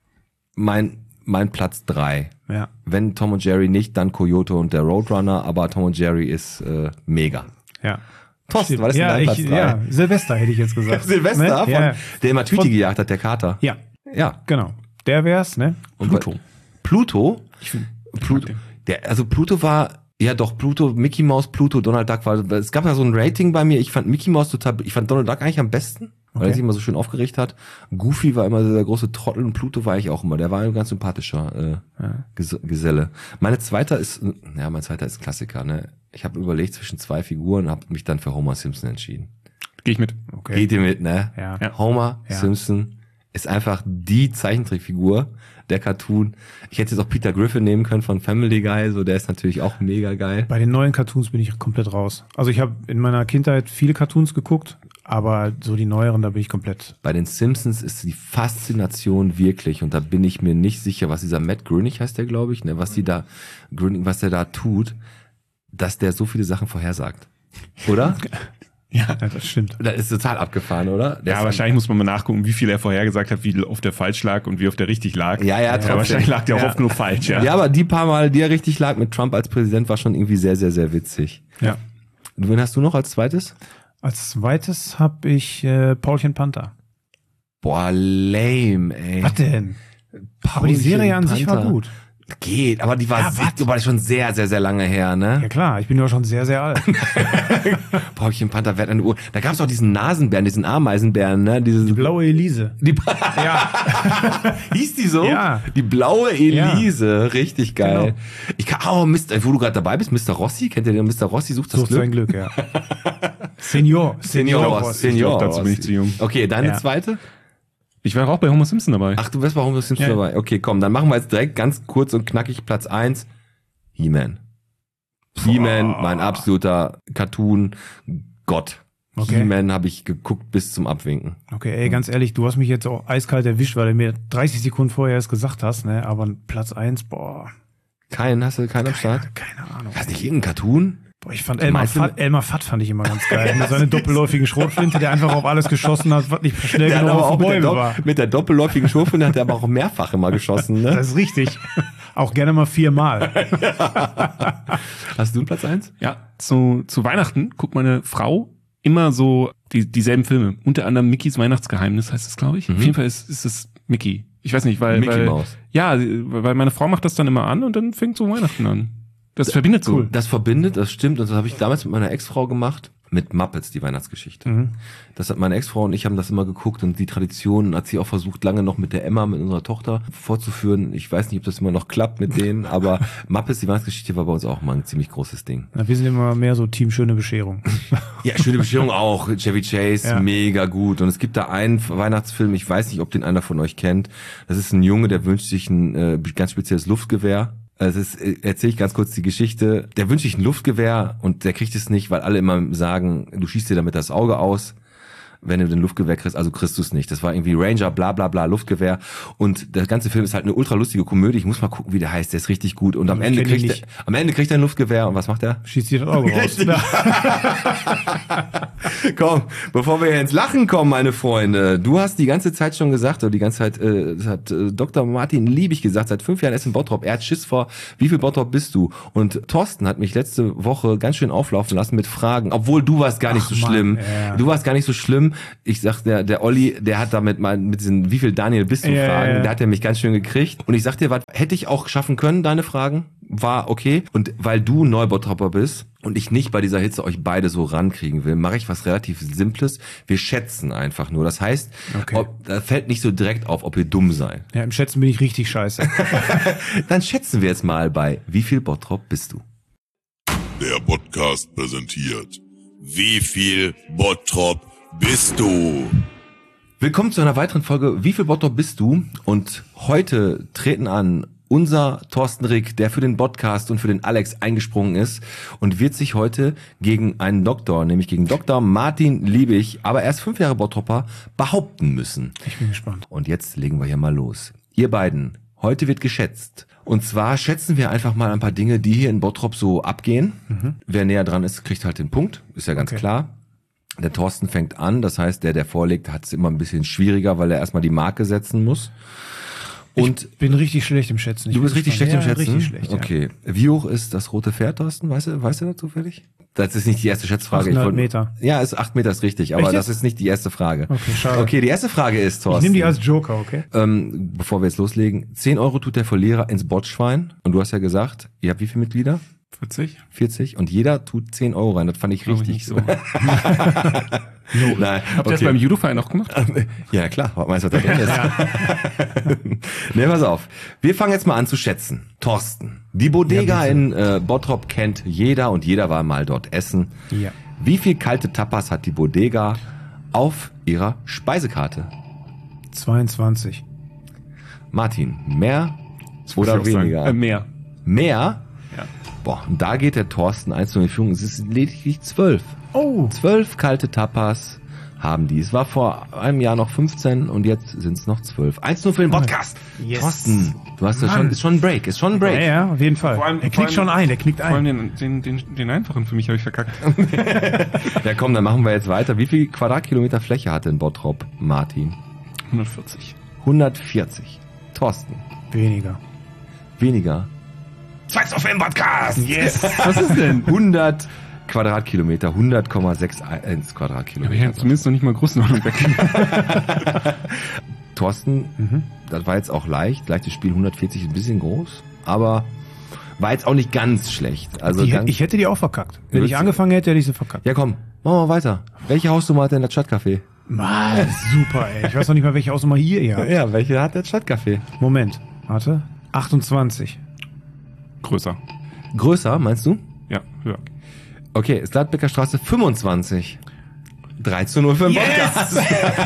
mein Platz 3. Ja. Wenn Tom und Jerry nicht, dann Coyote und der Roadrunner, aber Tom und Jerry ist mega. Ja. Thorsten, was ist denn dein Platz 3? Ja, Silvester hätte ich jetzt gesagt. Silvester, Ne? Ja. der immer Tüte gejagt hat, der Kater. Ja, Ja. genau. Der wär's, ne? Und Pluto. Pluto? Ich finde, Pluto. Pluto war Ja, doch, Pluto, Mickey Mouse, Pluto, Donald Duck war, es gab ja so ein Rating bei mir, ich fand Mickey Mouse ich fand Donald Duck eigentlich am besten, weil er sich immer so schön aufgeregt hat. Goofy war immer der große Trottel und Pluto war ich auch immer, der war ein ganz sympathischer Geselle. Mein zweiter ist ein Klassiker, ne? Ich habe überlegt zwischen zwei Figuren und habe mich dann für Homer Simpson entschieden. Geh ich mit. Okay. Geht ihr mit, ne? Ja. Homer Simpson ist einfach die Zeichentrickfigur, der Cartoon. Ich hätte jetzt auch Peter Griffin nehmen können von Family Guy, so der ist natürlich auch mega geil. Bei den neuen Cartoons bin ich komplett raus. Also ich habe in meiner Kindheit viele Cartoons geguckt, aber so die neueren, da bin ich komplett. Bei den Simpsons ist die Faszination wirklich, und da bin ich mir nicht sicher, was dieser Matt Groening heißt der, glaube ich, ne, was der da tut, dass der so viele Sachen vorhersagt. Oder? Ja, das stimmt. Das ist total abgefahren, oder? Ja, wahrscheinlich muss man mal nachgucken, wie viel er vorhergesagt hat, wie oft er falsch lag und wie oft er richtig lag. Ja, trotzdem. Wahrscheinlich lag der auch oft nur falsch, ja. Ja, aber die paar Mal, die er richtig lag mit Trump als Präsident, war schon irgendwie sehr, sehr, sehr witzig. Ja. Wen hast du noch als zweites? Als zweites habe ich Paulchen Panther. Boah, lame, ey. Was denn? Aber die Serie an sich war gut. Geht, aber die war schon sehr, sehr, sehr lange her, ne? Ja klar, ich bin ja schon sehr, sehr alt. Paulchen Panther, wer hat eine Uhr? Da gab's auch diesen Nasenbären, diesen Ameisenbären, ne? Die blaue Elise. Ja. Hieß die so? Ja. Die blaue Elise, richtig geil. Genau. Wo du gerade dabei bist, Mr. Rossi, kennt ihr den? Mr. Rossi sucht das Glück? Sein Glück, ja. Senior. Ich glaub, dazu bin ich zu jung. Okay, deine zweite? Ich war auch bei Homer Simpson dabei. Ach, du wärst bei Homer Simpson dabei. Okay, komm, dann machen wir jetzt direkt ganz kurz und knackig Platz 1. He-Man. He-Man, mein absoluter Cartoon-Gott. Okay. He-Man habe ich geguckt bis zum Abwinken. Okay, ey, ganz ehrlich, du hast mich jetzt auch eiskalt erwischt, weil du mir 30 Sekunden vorher erst gesagt hast, ne? Aber Platz 1, boah. Hast du keinen am Start? Keine Ahnung. Hast du nicht irgendeinen Cartoon? Boah, ich fand Elmar Fudd fand ich immer ganz geil. Mit seiner doppelläufigen Schrotflinte, der einfach auf alles geschossen hat, was nicht schnell genug auf die Bäume war. Mit der doppelläufigen Schrotflinte hat er aber auch mehrfach immer geschossen, ne? Das ist richtig. Auch gerne mal 4-mal. Hast du einen Platz 1? Ja, zu Weihnachten guckt meine Frau immer so dieselben Filme. Unter anderem Mickeys Weihnachtsgeheimnis heißt es, glaube ich. Auf jeden Fall ist es Mickey. Ich weiß nicht, weil Mickey Mouse. Ja, weil meine Frau macht das dann immer an und dann fängt so Weihnachten an. Das verbindet so. Das verbindet, das stimmt. Und das habe ich damals mit meiner Ex-Frau gemacht. Mit Muppets, die Weihnachtsgeschichte. Das hat meine Ex-Frau und ich haben das immer geguckt, und die Tradition hat sie auch versucht, lange noch mit der Emma, mit unserer Tochter, fortzuführen. Ich weiß nicht, ob das immer noch klappt mit denen, aber Muppets, die Weihnachtsgeschichte, war bei uns auch mal ein ziemlich großes Ding. Na, wir sind immer mehr so Team Schöne Bescherung. Ja, Schöne Bescherung auch. Chevy Chase, mega gut. Und es gibt da einen Weihnachtsfilm, ich weiß nicht, ob den einer von euch kennt. Das ist ein Junge, der wünscht sich ein ganz spezielles Luftgewehr. Erzähle ich ganz kurz die Geschichte. Der wünscht sich ein Luftgewehr und der kriegt es nicht, weil alle immer sagen, du schießt dir damit das Auge aus, wenn du den Luftgewehr kriegst, also kriegst du es nicht. Das war irgendwie Ranger, bla bla bla, Luftgewehr. Und der ganze Film ist halt eine ultra lustige Komödie. Ich muss mal gucken, wie der heißt. Der ist richtig gut. Und am Ende kriegt er ein Luftgewehr. Und was macht er? Schießt dir das Auge raus. Komm, bevor wir ins Lachen kommen, meine Freunde. Du hast die ganze Zeit schon gesagt, oder die ganze Zeit, das hat Dr. Martin Liebig gesagt, seit 5 Jahren ist in Bottrop. Er hat Schiss vor, wie viel Bottrop bist du? Und Thorsten hat mich letzte Woche ganz schön auflaufen lassen mit Fragen. Obwohl, du warst gar nicht so schlimm. Ja. Du warst gar nicht so schlimm. Ich sag, der Olli, der hat damit mal mit diesen, wie viel Daniel bist du Fragen, da hat er mich ganz schön gekriegt. Und ich sag dir, was hätte ich auch schaffen können, deine Fragen? War okay. Und weil du Neubottropper bist und ich nicht bei dieser Hitze euch beide so rankriegen will, mache ich was relativ Simples. Wir schätzen einfach nur. Das heißt, da fällt nicht so direkt auf, ob ihr dumm seid. Ja, im Schätzen bin ich richtig scheiße. Dann schätzen wir jetzt mal bei, wie viel Bottrop bist du? Der Podcast präsentiert, wie viel Bottrop bist du? Willkommen zu einer weiteren Folge Wie viel Bottrop bist du? Und heute treten an unser Thorsten Rick, der für den Podcast und für den Alex eingesprungen ist und wird sich heute gegen einen Doktor, nämlich gegen Dr. Martin Liebig, aber erst 5 Jahre Bottropper, behaupten müssen. Ich bin gespannt. Und jetzt legen wir hier mal los. Ihr beiden, heute wird geschätzt. Und zwar schätzen wir einfach mal ein paar Dinge, die hier in Bottrop so abgehen. Wer näher dran ist, kriegt halt den Punkt. Ist ja ganz klar. Der Thorsten fängt an, das heißt, der vorlegt, hat es immer ein bisschen schwieriger, weil er erstmal die Marke setzen muss. Und ich bin richtig schlecht im Schätzen. Du bist richtig schlecht im Schätzen? Richtig schlecht, okay. Wie hoch ist das rote Pferd, Thorsten? Weißt du das zufällig? Das ist nicht die erste Schätzfrage. 800 Meter. Ja, 8 Meter ist richtig, aber das ist nicht die erste Frage. Okay, schade. Okay, die erste Frage ist, Thorsten. Ich nehme die als Joker, okay? Bevor wir jetzt loslegen, 10 € tut der Verlierer ins Botschwein. Und du hast ja gesagt, ihr habt wie viele Mitglieder? 40 und jeder tut 10 Euro rein. Das fand ich richtig nicht so. Nein, Habt ihr das beim Judo-Verein auch gemacht? Ja, klar. Was meinst du, was da drin ist? Nee, pass auf. Wir fangen jetzt mal an zu schätzen. Thorsten, die Bodega in Bottrop kennt jeder und jeder war mal dort essen. Ja. Wie viel kalte Tapas hat die Bodega auf ihrer Speisekarte? 22. Martin, mehr oder weniger? Mehr. Mehr? Ja. Boah, und da geht der Thorsten 1 in Führung. Es ist lediglich 12. Oh. 12 kalte Tapas haben die. Es war vor einem Jahr noch 15 und jetzt sind es noch 12. 1-0 für den Podcast. Yes. Thorsten, du hast ja schon, ist schon ein Break. Ja, auf jeden Fall. Vor allem- er vor knickt allem- schon ein, der knickt Vor allem ein. den einfachen für mich habe ich verkackt. Ja komm, dann machen wir jetzt weiter. Wie viel Quadratkilometer Fläche hat denn Bottrop, Martin? 140. 140. Thorsten, Weniger. weniger. 2 für den Podcast. Yes. Was ist denn? 100 Quadratkilometer, 100,61 Aber Quadratkilometer. ich habe zumindest noch nicht mal Größenordnung weg. Thorsten, das war jetzt auch leicht. Leichtes Spiel, 140 ist ein bisschen groß, aber war jetzt auch nicht ganz schlecht. Also Ich hätte die auch verkackt. Wenn Würdest ich du- angefangen hätte, hätte ich sie verkackt. ja komm, machen wir weiter. Welche Hausnummer hat denn das Stadtcafé? Mal, super, ey. Ich weiß noch nicht mal, welche Hausnummer hier ihr habt. Ja, welche hat das Stadtcafé? Moment, warte. 28. Größer. Größer, meinst du? Ja, höher. Okay, ist Gladbecker Straße 25. 3-0 für den Podcast.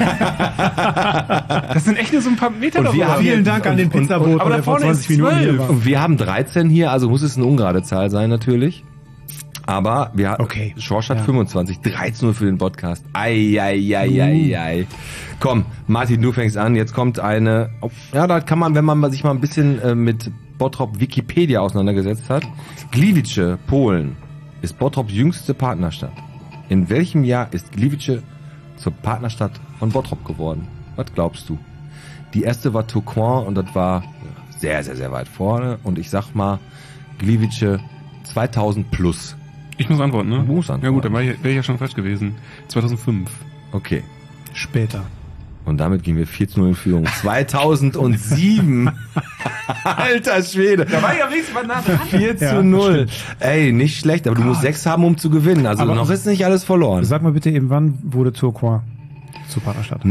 Das sind echt nur so ein paar Meter Und wir darüber. haben- Vielen Dank an den Pizzaboten, aber da der vor vorne 20 ist Minuten hier 12. war. Und wir haben 13 hier, also muss es eine ungerade Zahl sein natürlich. Aber wir Okay. Schorsch hat Ja. 25, 13 für den Podcast. Ei. Komm, Martin, du fängst an. Jetzt kommt eine. Oh, ja, da kann man, wenn man sich mal ein bisschen mit Bottrop Wikipedia auseinandergesetzt hat. Gliwice, Polen, ist Bottrops jüngste Partnerstadt. In welchem Jahr ist Gliwice zur Partnerstadt von Bottrop geworden? Was glaubst du? Die erste war Tourcoing und das war sehr, sehr, sehr weit vorne. Und ich sag mal, Gliwice 2000 plus. Ich muss antworten, ne? Du musst antworten. Ja gut, dann wäre ich ja schon falsch gewesen. 2005. Okay. Später. Und damit gehen wir 4-0 in Führung. 2007. Alter Schwede. Da war ich am nächsten Mal nah dran. 4-0. Ey, nicht schlecht, aber du musst 6 haben, um zu gewinnen. Also Aber- noch ist nicht alles verloren. Sag mal bitte eben, wann wurde Tourcoing zur Partnerstadt?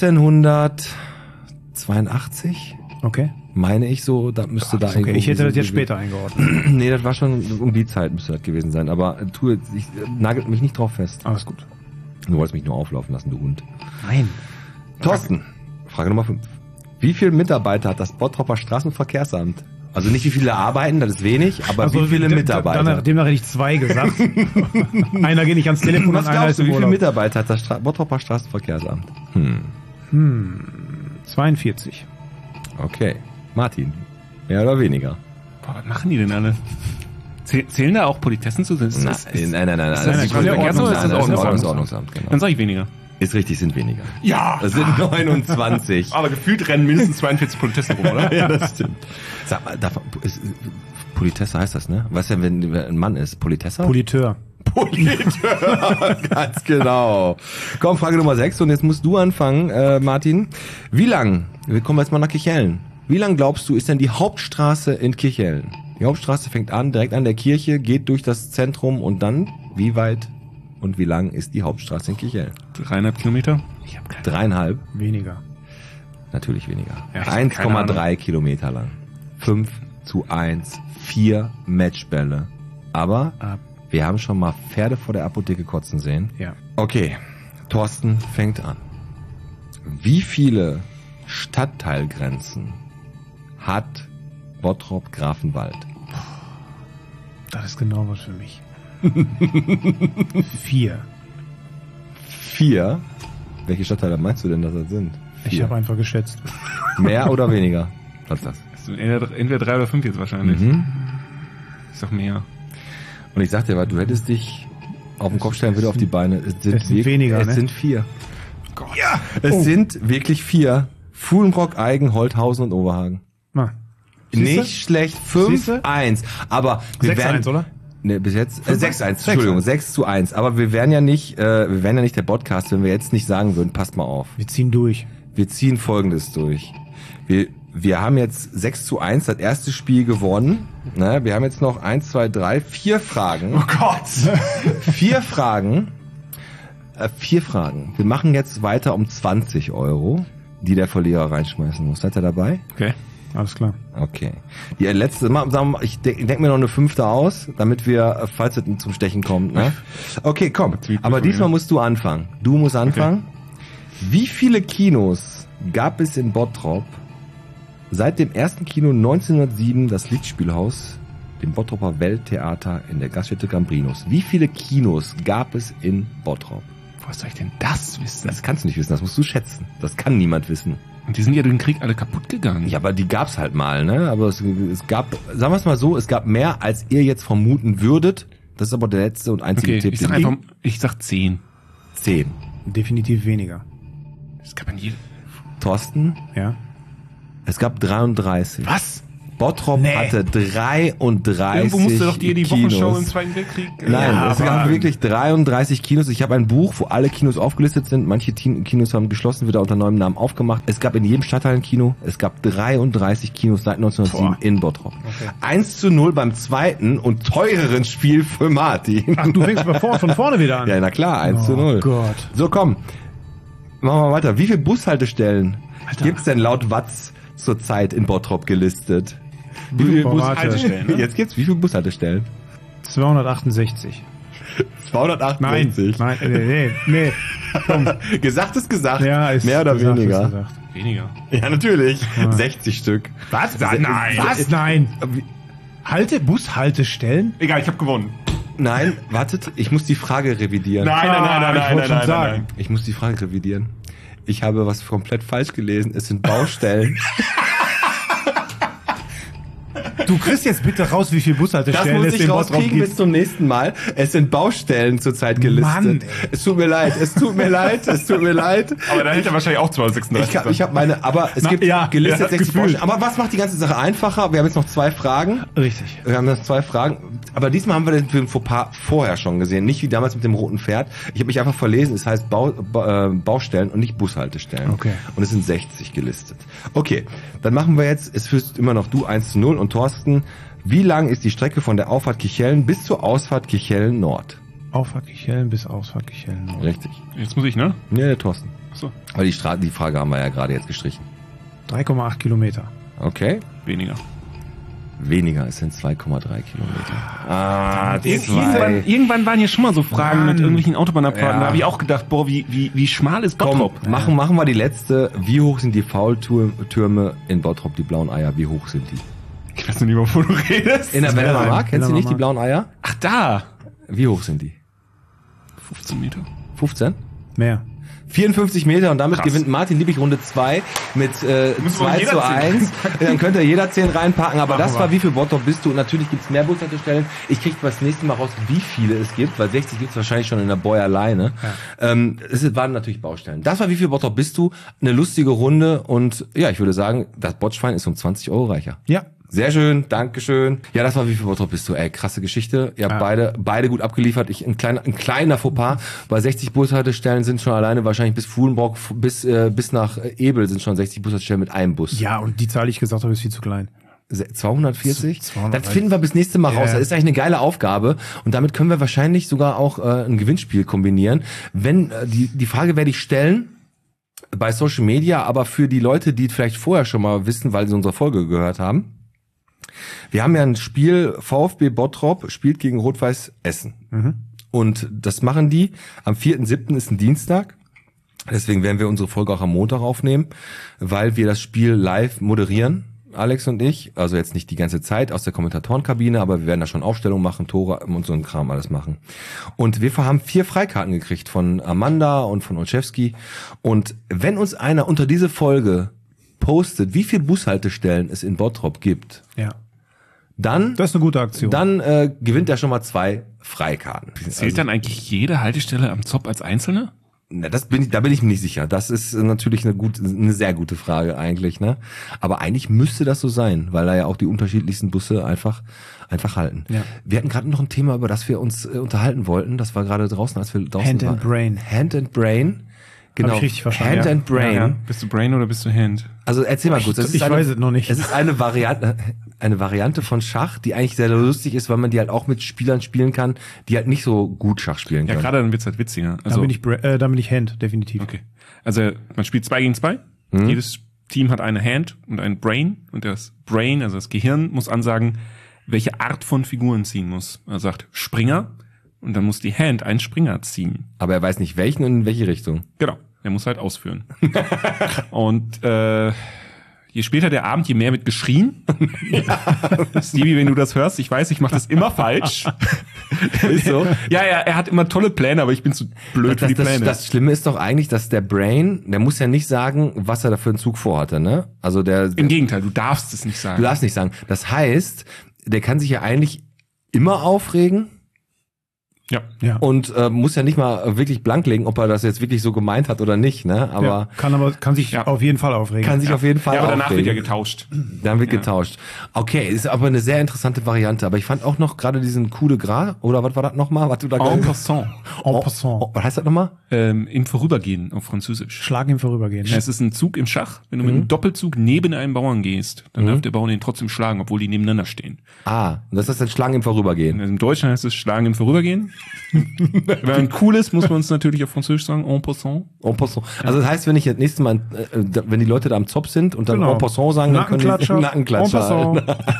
1982, Okay. meine ich so, da müsste da Okay, irgendwo ich hätte das jetzt gewesen- später eingeordnet. Nee, das war schon um die Zeit müsste das gewesen sein. Aber nagelt mich nicht drauf fest. Alles gut. Du wolltest mich nur auflaufen lassen, du Hund. Nein. Thorsten, Frage Nummer 5. Wie viele Mitarbeiter hat das Bottropper Straßenverkehrsamt? Also nicht wie viele arbeiten, das ist wenig, aber wie viele Mitarbeiter? Demnach hätte ich 2 gesagt. Einer geht nicht ans Telefon Was und einer glaubst ist du, im wie viele Urlaub. Mitarbeiter hat das Bottropper Straßenverkehrsamt? 42. Okay. Martin, mehr oder weniger? Boah, was machen die denn alle? Zählen da auch Politessen zu? Nein, nein. das Das ist ist Ordnungsamt, genau. Dann sage ich weniger. Ist richtig, sind weniger. Ja! Das sind 29. Aber gefühlt rennen mindestens 42 Politessen rum, oder? Ja, das stimmt. Sag mal, Politesse heißt das, ne? Was denn, wenn ein Mann ist? Politessa? Politeur. Ganz genau. Komm, Frage Nummer 6 und jetzt musst du anfangen, Martin. Wir kommen jetzt mal nach Kirchhellen. Wie lang glaubst du, ist denn die Hauptstraße in Kirchhellen? Die Hauptstraße fängt an, direkt an der Kirche, geht durch das Zentrum und dann, wie weit und wie lang ist die Hauptstraße in Kirchhellen? 3,5 Kilometer? 3,5? Weniger. Natürlich weniger. Ja, ich hab keine 1,3 Kilometer lang. 5-1, 4 Matchbälle. Aber wir haben schon mal Pferde vor der Apotheke kotzen sehen. Ja. Okay, Thorsten fängt an. Wie viele Stadtteilgrenzen hat Bottrop-Grafenwald? Das ist genau was für mich. 4. 4? Welche Stadtteile meinst du denn, dass das sind? Ich 4. habe einfach geschätzt. Mehr oder weniger? Was ist das? Das sind entweder 3 oder 5 jetzt wahrscheinlich. Ich sag mehr. Und ich sagte, du hättest dich auf den Kopf stellen, würde auf die Beine. Es sind weniger, Es ne? sind 4. Gott. Ja! Es sind wirklich 4. Fuhlenbrock, Eigen, Holthausen und Oberhagen. Na. Siehste? Nicht schlecht. Siehste? 5-1. Aber wir 6-1, werden, oder? Ne, bis jetzt 6-1, Entschuldigung, 6-1. Aber wir wären ja nicht der Podcast, wenn wir jetzt nicht sagen würden, passt mal auf. Wir ziehen durch. Wir ziehen Folgendes durch. Wir Wir haben jetzt 6:1 das erste Spiel gewonnen. Ne? Wir haben jetzt noch 1, 2, 3, 4 Fragen. Oh Gott. 4 Fragen. 4 Fragen. Wir machen jetzt weiter um 20 €, die der Verlierer reinschmeißen muss. Seid ihr dabei? Okay, alles klar. Okay. Die letzte, sagen wir mal, ich denk mir noch eine 5. aus, damit wir, falls es zum Stechen kommt, ne? Okay, komm. Aber diesmal musst du anfangen. Du musst anfangen. Okay. Wie viele Kinos gab es in Bottrop seit dem ersten Kino 1907, das Lichtspielhaus, dem Bottroper Welttheater in der Gaststätte Gambrinus? Wie viele Kinos gab es in Bottrop? Was soll ich denn das wissen? Das kannst du nicht wissen, das musst du schätzen. Das kann niemand wissen. Und die sind ja durch den Krieg alle kaputt gegangen. Ja, aber die gab's halt mal, ne? Aber es gab, sagen wir es mal so, es gab mehr, als ihr jetzt vermuten würdet. Das ist aber der letzte und einzige Tipp. Ich sag 10. 10. Definitiv weniger. Es gab an jedem. Thorsten? Ja. Es gab 33. Was? Bottrop hatte 33 Irgendwo musste doch die Kinos. Wochenshow im Zweiten Weltkrieg. Nein, ja, es gab wirklich 33 Kinos. Ich habe ein Buch, wo alle Kinos aufgelistet sind. Manche Kinos haben geschlossen, wieder unter neuem Namen aufgemacht. Es gab in jedem Stadtteil ein Kino. Es gab 33 Kinos seit 1907 in Bottrop. Okay. 1:0 beim zweiten und teureren Spiel für Martin. Ach, du fängst mal von vorne wieder an. Ja, na klar, 1:0. Oh Gott. So, komm. Machen wir weiter. Wie viele Bushaltestellen gibt's denn laut Watz zurzeit in Bottrop gelistet? Wie viele Bushaltestellen? Ne? Jetzt gibt's wie viele Bushaltestellen? 268. 268? Nee. Komm. Gesagt ist gesagt. Ja, ist mehr oder gesagt, weniger? Weniger. Ja, natürlich. Ja. 60 Stück. Was? Nein. Was? Nein. Bushaltestellen? Egal, ich habe gewonnen. Nein, wartet, ich muss die Frage revidieren. Nein. Ich muss die Frage revidieren. Ich habe was komplett falsch gelesen. Es sind Baustellen. Du kriegst jetzt bitte raus, wie viele Bushaltestellen das muss es ich in Bottrop rauskriegen gibt. bis zum nächsten Mal. Es sind Baustellen zurzeit gelistet. Mann, es tut mir leid. Aber da hätte er wahrscheinlich auch 236. Ich habe meine, aber es gibt gelistet 60 Baustellen. Aber was macht die ganze Sache einfacher? Wir haben jetzt noch 2 Fragen. Richtig. Wir haben noch 2 Fragen. Aber diesmal haben wir den Film Fauxpas vorher schon gesehen. Nicht wie damals mit dem roten Pferd. Ich habe mich einfach verlesen. Es heißt Baustellen und nicht Bushaltestellen. Okay. Und es sind 60 gelistet. Okay, dann machen wir jetzt, es führst immer noch du 1:0 und Thorsten. Wie lang ist die Strecke von der Auffahrt Kichellen bis zur Ausfahrt Kichellen Nord? Auffahrt Kichellen bis Ausfahrt Kichellen Nord. Richtig. Jetzt muss ich, ne? Ja, der Thorsten. Achso. Aber die Frage haben wir ja gerade jetzt gestrichen. 3,8 Kilometer. Okay. Weniger, es sind 2,3 Kilometer. Irgendwann waren hier schon mal so Fragen mit irgendwelchen Autobahnabfahrten. Da habe ich auch gedacht, boah, wie schmal ist Bottrop? Komm, machen wir die letzte. Wie hoch sind die Faultürme in Bottrop, die blauen Eier? Wie hoch sind die? Ich weiß noch nicht, wovon du redest. In der Wellermer Mark, kennst du nicht die blauen Eier? Ach, da. Wie hoch sind die? 15 Meter. 15? Mehr. 54 Meter und damit gewinnt Martin Liebig Runde 2 mit 2:1. Dann könnt ihr jeder 10 reinpacken, aber das war wie viel Bottrop bist du? Und natürlich gibt's mehr Bushaltestellen. Ich krieg das nächste Mal raus, wie viele es gibt, weil 60 gibt's wahrscheinlich schon in der Boy alleine. Ja. Es waren natürlich Baustellen. Das war wie viel Bottrop bist du? Eine lustige Runde und ja, ich würde sagen, das Botschwein ist um 20 € reicher. Ja. Sehr schön, Dankeschön. Ja, das war wie viel Bottrop bist du? Ey, krasse Geschichte. Ihr habt beide gut abgeliefert. Ein kleiner Fauxpas. Bei 60 Bushaltestellen sind schon alleine wahrscheinlich bis Fuhlenbrock bis nach Ebel sind schon 60 Bushaltestellen mit einem Bus. Ja, und die Zahl, die ich gesagt habe, ist viel zu klein. 240? Das finden wir bis nächste Mal raus. Das ist eigentlich eine geile Aufgabe. Und damit können wir wahrscheinlich sogar auch ein Gewinnspiel kombinieren. Wenn die Frage werde ich stellen bei Social Media, aber für die Leute, die vielleicht vorher schon mal wissen, weil sie unsere Folge gehört haben. Wir haben ja ein Spiel, VfB Bottrop spielt gegen Rot-Weiß Essen. Mhm. Und das machen die. Am 4.7. ist ein Dienstag. Deswegen werden wir unsere Folge auch am Montag aufnehmen, weil wir das Spiel live moderieren, Alex und ich. Also jetzt nicht die ganze Zeit aus der Kommentatorenkabine, aber wir werden da schon Aufstellung machen, Tore und so einen Kram alles machen. Und wir haben 4 Freikarten gekriegt von Amanda und von Olszewski. Und wenn uns einer unter diese Folge postet, wie viele Bushaltestellen es in Bottrop gibt, dann, das ist eine gute Aktion. Dann gewinnt er schon mal 2 Freikarten. Zählt dann eigentlich jede Haltestelle am Zopp als einzelne? Na, da bin ich mir nicht sicher. Das ist natürlich eine sehr gute Frage eigentlich, ne? Aber eigentlich müsste das so sein, weil da ja auch die unterschiedlichsten Busse einfach halten. Ja. Wir hatten gerade noch ein Thema, über das wir uns unterhalten wollten. Das war gerade draußen, als wir draußen waren. Hand and Brain. Hand and Brain. Genau. Hab ich richtig verstanden. Hand and Brain. Ja. Bist du Brain oder bist du Hand? Also erzähl mal kurz. Ich weiß es noch nicht. Es ist eine Variante von Schach, die eigentlich sehr lustig ist, weil man die halt auch mit Spielern spielen kann, die halt nicht so gut Schach spielen Ja, können. gerade dann wird's halt witziger. Dann bin ich Hand, definitiv. Okay. Also man spielt 2 gegen 2. Jedes Team hat eine Hand und ein Brain. Und das Brain, also das Gehirn, muss ansagen, welche Art von Figuren ziehen muss. Er sagt Springer und dann muss die Hand einen Springer ziehen. Aber er weiß nicht welchen und in welche Richtung. Genau. Er muss halt ausführen. Und je später der Abend, je mehr wird geschrien. Stevie, wenn du das hörst, ich weiß, ich mache das immer falsch. Ist so. Ja, er hat immer tolle Pläne, aber ich bin zu blöd für die Pläne. Das Schlimme ist doch eigentlich, dass der Brain, der muss ja nicht sagen, was er da für einen Zug vorhatte, ne? Also Im Gegenteil, du darfst es nicht sagen. Du darfst nicht sagen. Das heißt, der kann sich ja eigentlich immer aufregen. Ja. Und muss ja nicht mal wirklich blank legen, ob er das jetzt wirklich so gemeint hat oder nicht, ne? Aber kann sich auf jeden Fall aufregen. Kann sich auf jeden Fall aber aufregen. danach wird ja getauscht. Dann wird getauscht. Okay, ist aber eine sehr interessante Variante. Aber ich fand auch noch gerade diesen Coup de Gras, oder was war das nochmal? Was du da En passant. En passant. Was heißt das nochmal? Im Vorübergehen auf Französisch. Schlagen im Vorübergehen. Ja, es ist ein Zug im Schach. Wenn du mit einem Doppelzug neben einen Bauern gehst, dann darf der Bauern den trotzdem schlagen, obwohl die nebeneinander stehen. Und das ist dann Schlagen im Vorübergehen. Im Deutschen heißt es Schlagen im Vorübergehen. Wenn man cool ist, muss man es natürlich auf Französisch sagen, en passant. En passant. Also das heißt, wenn ich das nächste Mal, wenn die Leute da am Zopf sind und dann en passant sagen, dann können die Nackenklatscher.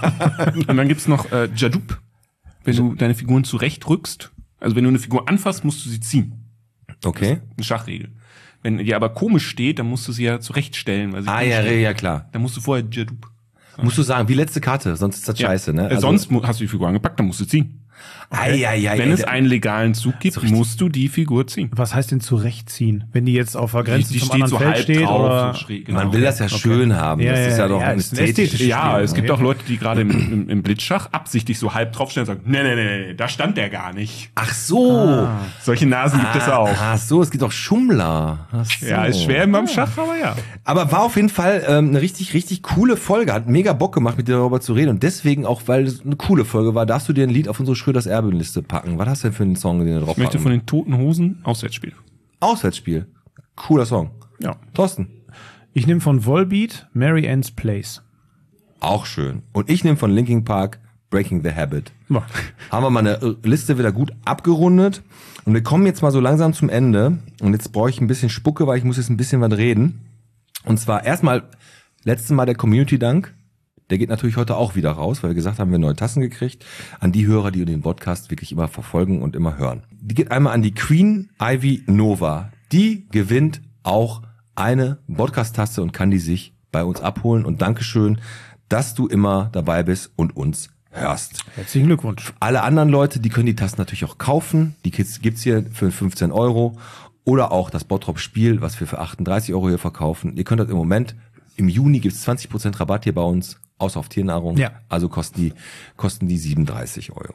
Und dann gibt's noch Jadoub. Wenn du deine Figuren zurechtrückst, also wenn du eine Figur anfasst, musst du sie ziehen. Okay. Eine Schachregel. Wenn die aber komisch steht, dann musst du sie ja zurechtstellen. Weil sie ja, klar. Dann musst du vorher Jadoub. Musst du sagen, wie letzte Karte, sonst ist das scheiße, ne? Also, sonst hast du die Figur angepackt, dann musst du ziehen. Wenn es einen legalen Zug gibt, musst du die Figur ziehen. Was heißt denn zurechtziehen? Wenn die jetzt auf der Grenze Die zum steht anderen so Feld halb steht? drauf, Oder? so schräg, genau. Man will das ja schön haben. Ja, das ist ja doch ja, ein ist ein ästhetisches ästhetisches Ja, Spiel. es gibt auch Leute, die gerade im Blitzschach absichtlich so halb draufstellen und sagen, nee, da stand der gar nicht. Ach so. Solche Nasen gibt es auch. Ach so, es gibt auch Schummler. Ach so. Ja, ist schwer beim Schach, aber ja. Aber war auf jeden Fall eine richtig, richtig coole Folge. Hat mega Bock gemacht, mit dir darüber zu reden. Und deswegen auch, weil es eine coole Folge war, darfst du dir ein Lied auf unsere Schröders Erbenliste packen. Was hast du denn für einen Song, den du drauf Ich möchte packen? von den Toten Hosen Auswärtsspiel. Auswärtsspiel. Cooler Song. Ja. Thorsten. Ich nehme von Volbeat Mary Ann's Place. Auch schön. Und ich nehme von Linkin Park Breaking the Habit. Ja. Haben wir mal eine Liste wieder gut abgerundet. Und wir kommen jetzt mal so langsam zum Ende. Und jetzt brauche ich ein bisschen Spucke, weil ich muss jetzt ein bisschen was reden. Und zwar erstmal, letztes Mal der Community-Dank. Der geht natürlich heute auch wieder raus, weil wir gesagt haben, wir haben neue Tassen gekriegt. An die Hörer, die den Podcast wirklich immer verfolgen und immer hören. Die geht einmal an die Queen Ivy Nova. Die gewinnt auch eine Podcast-Tasse und kann die sich bei uns abholen. Und Dankeschön, dass du immer dabei bist und uns hörst. Herzlichen Glückwunsch. Alle anderen Leute, die können die Tassen natürlich auch kaufen. Die gibt's hier für 15 €. Oder auch das Bottrop-Spiel, was wir für 38 € hier verkaufen. Ihr könnt das im Moment, im Juni gibt's 20% Rabatt hier bei uns, außer auf Tiernahrung. Ja. Also kosten die 37 €.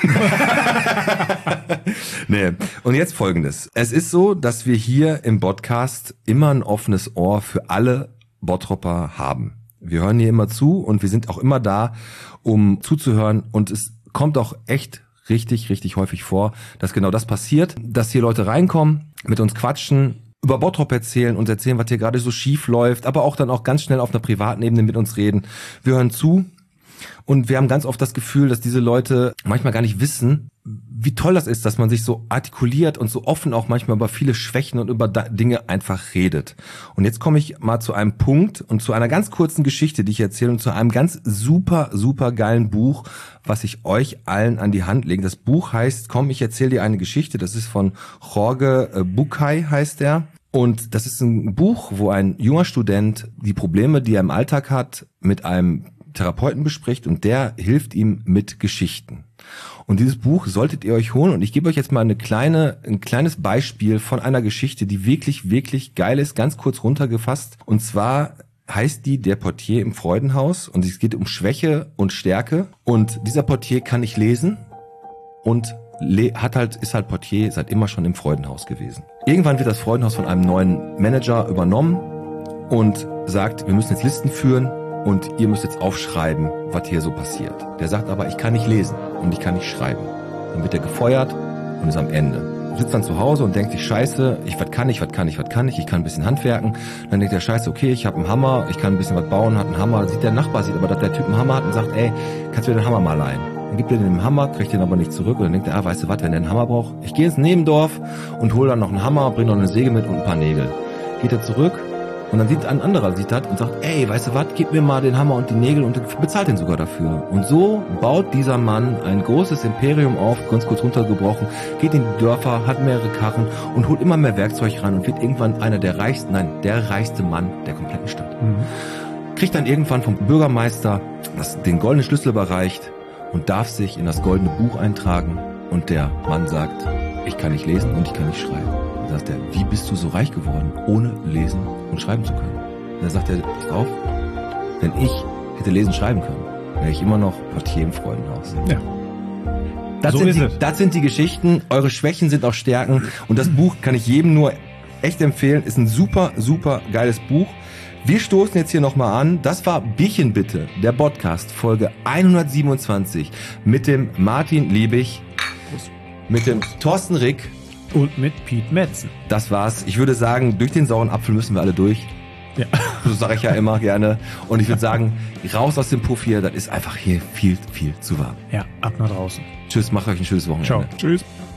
Nee. Und jetzt Folgendes. Es ist so, dass wir hier im Podcast immer ein offenes Ohr für alle Bottropper haben. Wir hören hier immer zu und wir sind auch immer da, um zuzuhören. Und es kommt auch echt richtig, richtig häufig vor, dass genau das passiert, dass hier Leute reinkommen, mit uns quatschen, über Bottrop erzählen und erzählen, was hier gerade so schief läuft, aber auch dann auch ganz schnell auf einer privaten Ebene mit uns reden. Wir hören zu und wir haben ganz oft das Gefühl, dass diese Leute manchmal gar nicht wissen, wie toll das ist, dass man sich so artikuliert und so offen auch manchmal über viele Schwächen und über Dinge einfach redet. Und jetzt komme ich mal zu einem Punkt und zu einer ganz kurzen Geschichte, die ich erzähle und zu einem ganz super, super geilen Buch, was ich euch allen an die Hand lege. Das Buch heißt, komm, ich erzähle dir eine Geschichte. Das ist von Jorge Bucay, heißt er. Und das ist ein Buch, wo ein junger Student die Probleme, die er im Alltag hat, mit einem Therapeuten bespricht und der hilft ihm mit Geschichten. Und dieses Buch solltet ihr euch holen und ich gebe euch jetzt mal ein kleines Beispiel von einer Geschichte, die wirklich, wirklich geil ist, ganz kurz runtergefasst. Und zwar heißt die Der Portier im Freudenhaus und es geht um Schwäche und Stärke. Und dieser Portier kann nicht lesen und ist halt Portier seit immer schon im Freudenhaus gewesen. Irgendwann wird das Freudenhaus von einem neuen Manager übernommen und sagt, wir müssen jetzt Listen führen und ihr müsst jetzt aufschreiben, was hier so passiert. Der sagt aber, ich kann nicht lesen und ich kann nicht schreiben. Dann wird er gefeuert und ist am Ende. sitzt dann zu Hause und denkt sich, scheiße, was kann ich, ich kann ein bisschen handwerken. Dann denkt er, scheiße, okay, ich habe einen Hammer, ich kann ein bisschen was bauen, hat einen Hammer. Der Nachbar sieht aber, dass der Typ einen Hammer hat und sagt, ey, kannst du mir den Hammer mal leihen? Dann gibt er den Hammer, kriegt den aber nicht zurück und dann denkt er, weißt du was, wenn der einen Hammer braucht, ich gehe ins Nebendorf und hole dann noch einen Hammer, bring noch eine Säge mit und ein paar Nägel. Geht er zurück und dann sieht ein anderer sieht das und sagt, ey, weißt du was, gib mir mal den Hammer und die Nägel und bezahlt den sogar dafür. Und so baut dieser Mann ein großes Imperium auf, ganz kurz runtergebrochen, geht in die Dörfer, hat mehrere Karren und holt immer mehr Werkzeug ran und wird irgendwann einer der reichste Mann der kompletten Stadt. Kriegt dann irgendwann vom Bürgermeister den goldenen Schlüssel überreicht und darf sich in das goldene Buch eintragen. Und der Mann sagt, ich kann nicht lesen und ich kann nicht schreiben. Dann sagt er, wie bist du so reich geworden, ohne lesen und schreiben zu können? Und dann sagt er, pass auf, wenn ich hätte lesen und schreiben können, wäre ich immer noch Portier im Freudenhaus. Ja. Das sind die Geschichten, eure Schwächen sind auch Stärken und das Buch kann ich jedem nur echt empfehlen, ist ein super, super geiles Buch. Wir stoßen jetzt hier nochmal an. Das war Bierchen bitte, der Podcast, Folge 127 mit dem Martin Liebig, mit dem Thorsten Rick und mit Piet Metzen. Das war's. Ich würde sagen, durch den sauren Apfel müssen wir alle durch. Ja. So sage ich ja immer gerne. Und ich würde sagen, raus aus dem Puff hier, das ist einfach hier viel, viel zu warm. Ja, ab nach draußen. Tschüss, macht euch ein schönes Wochenende. Ciao. Tschüss.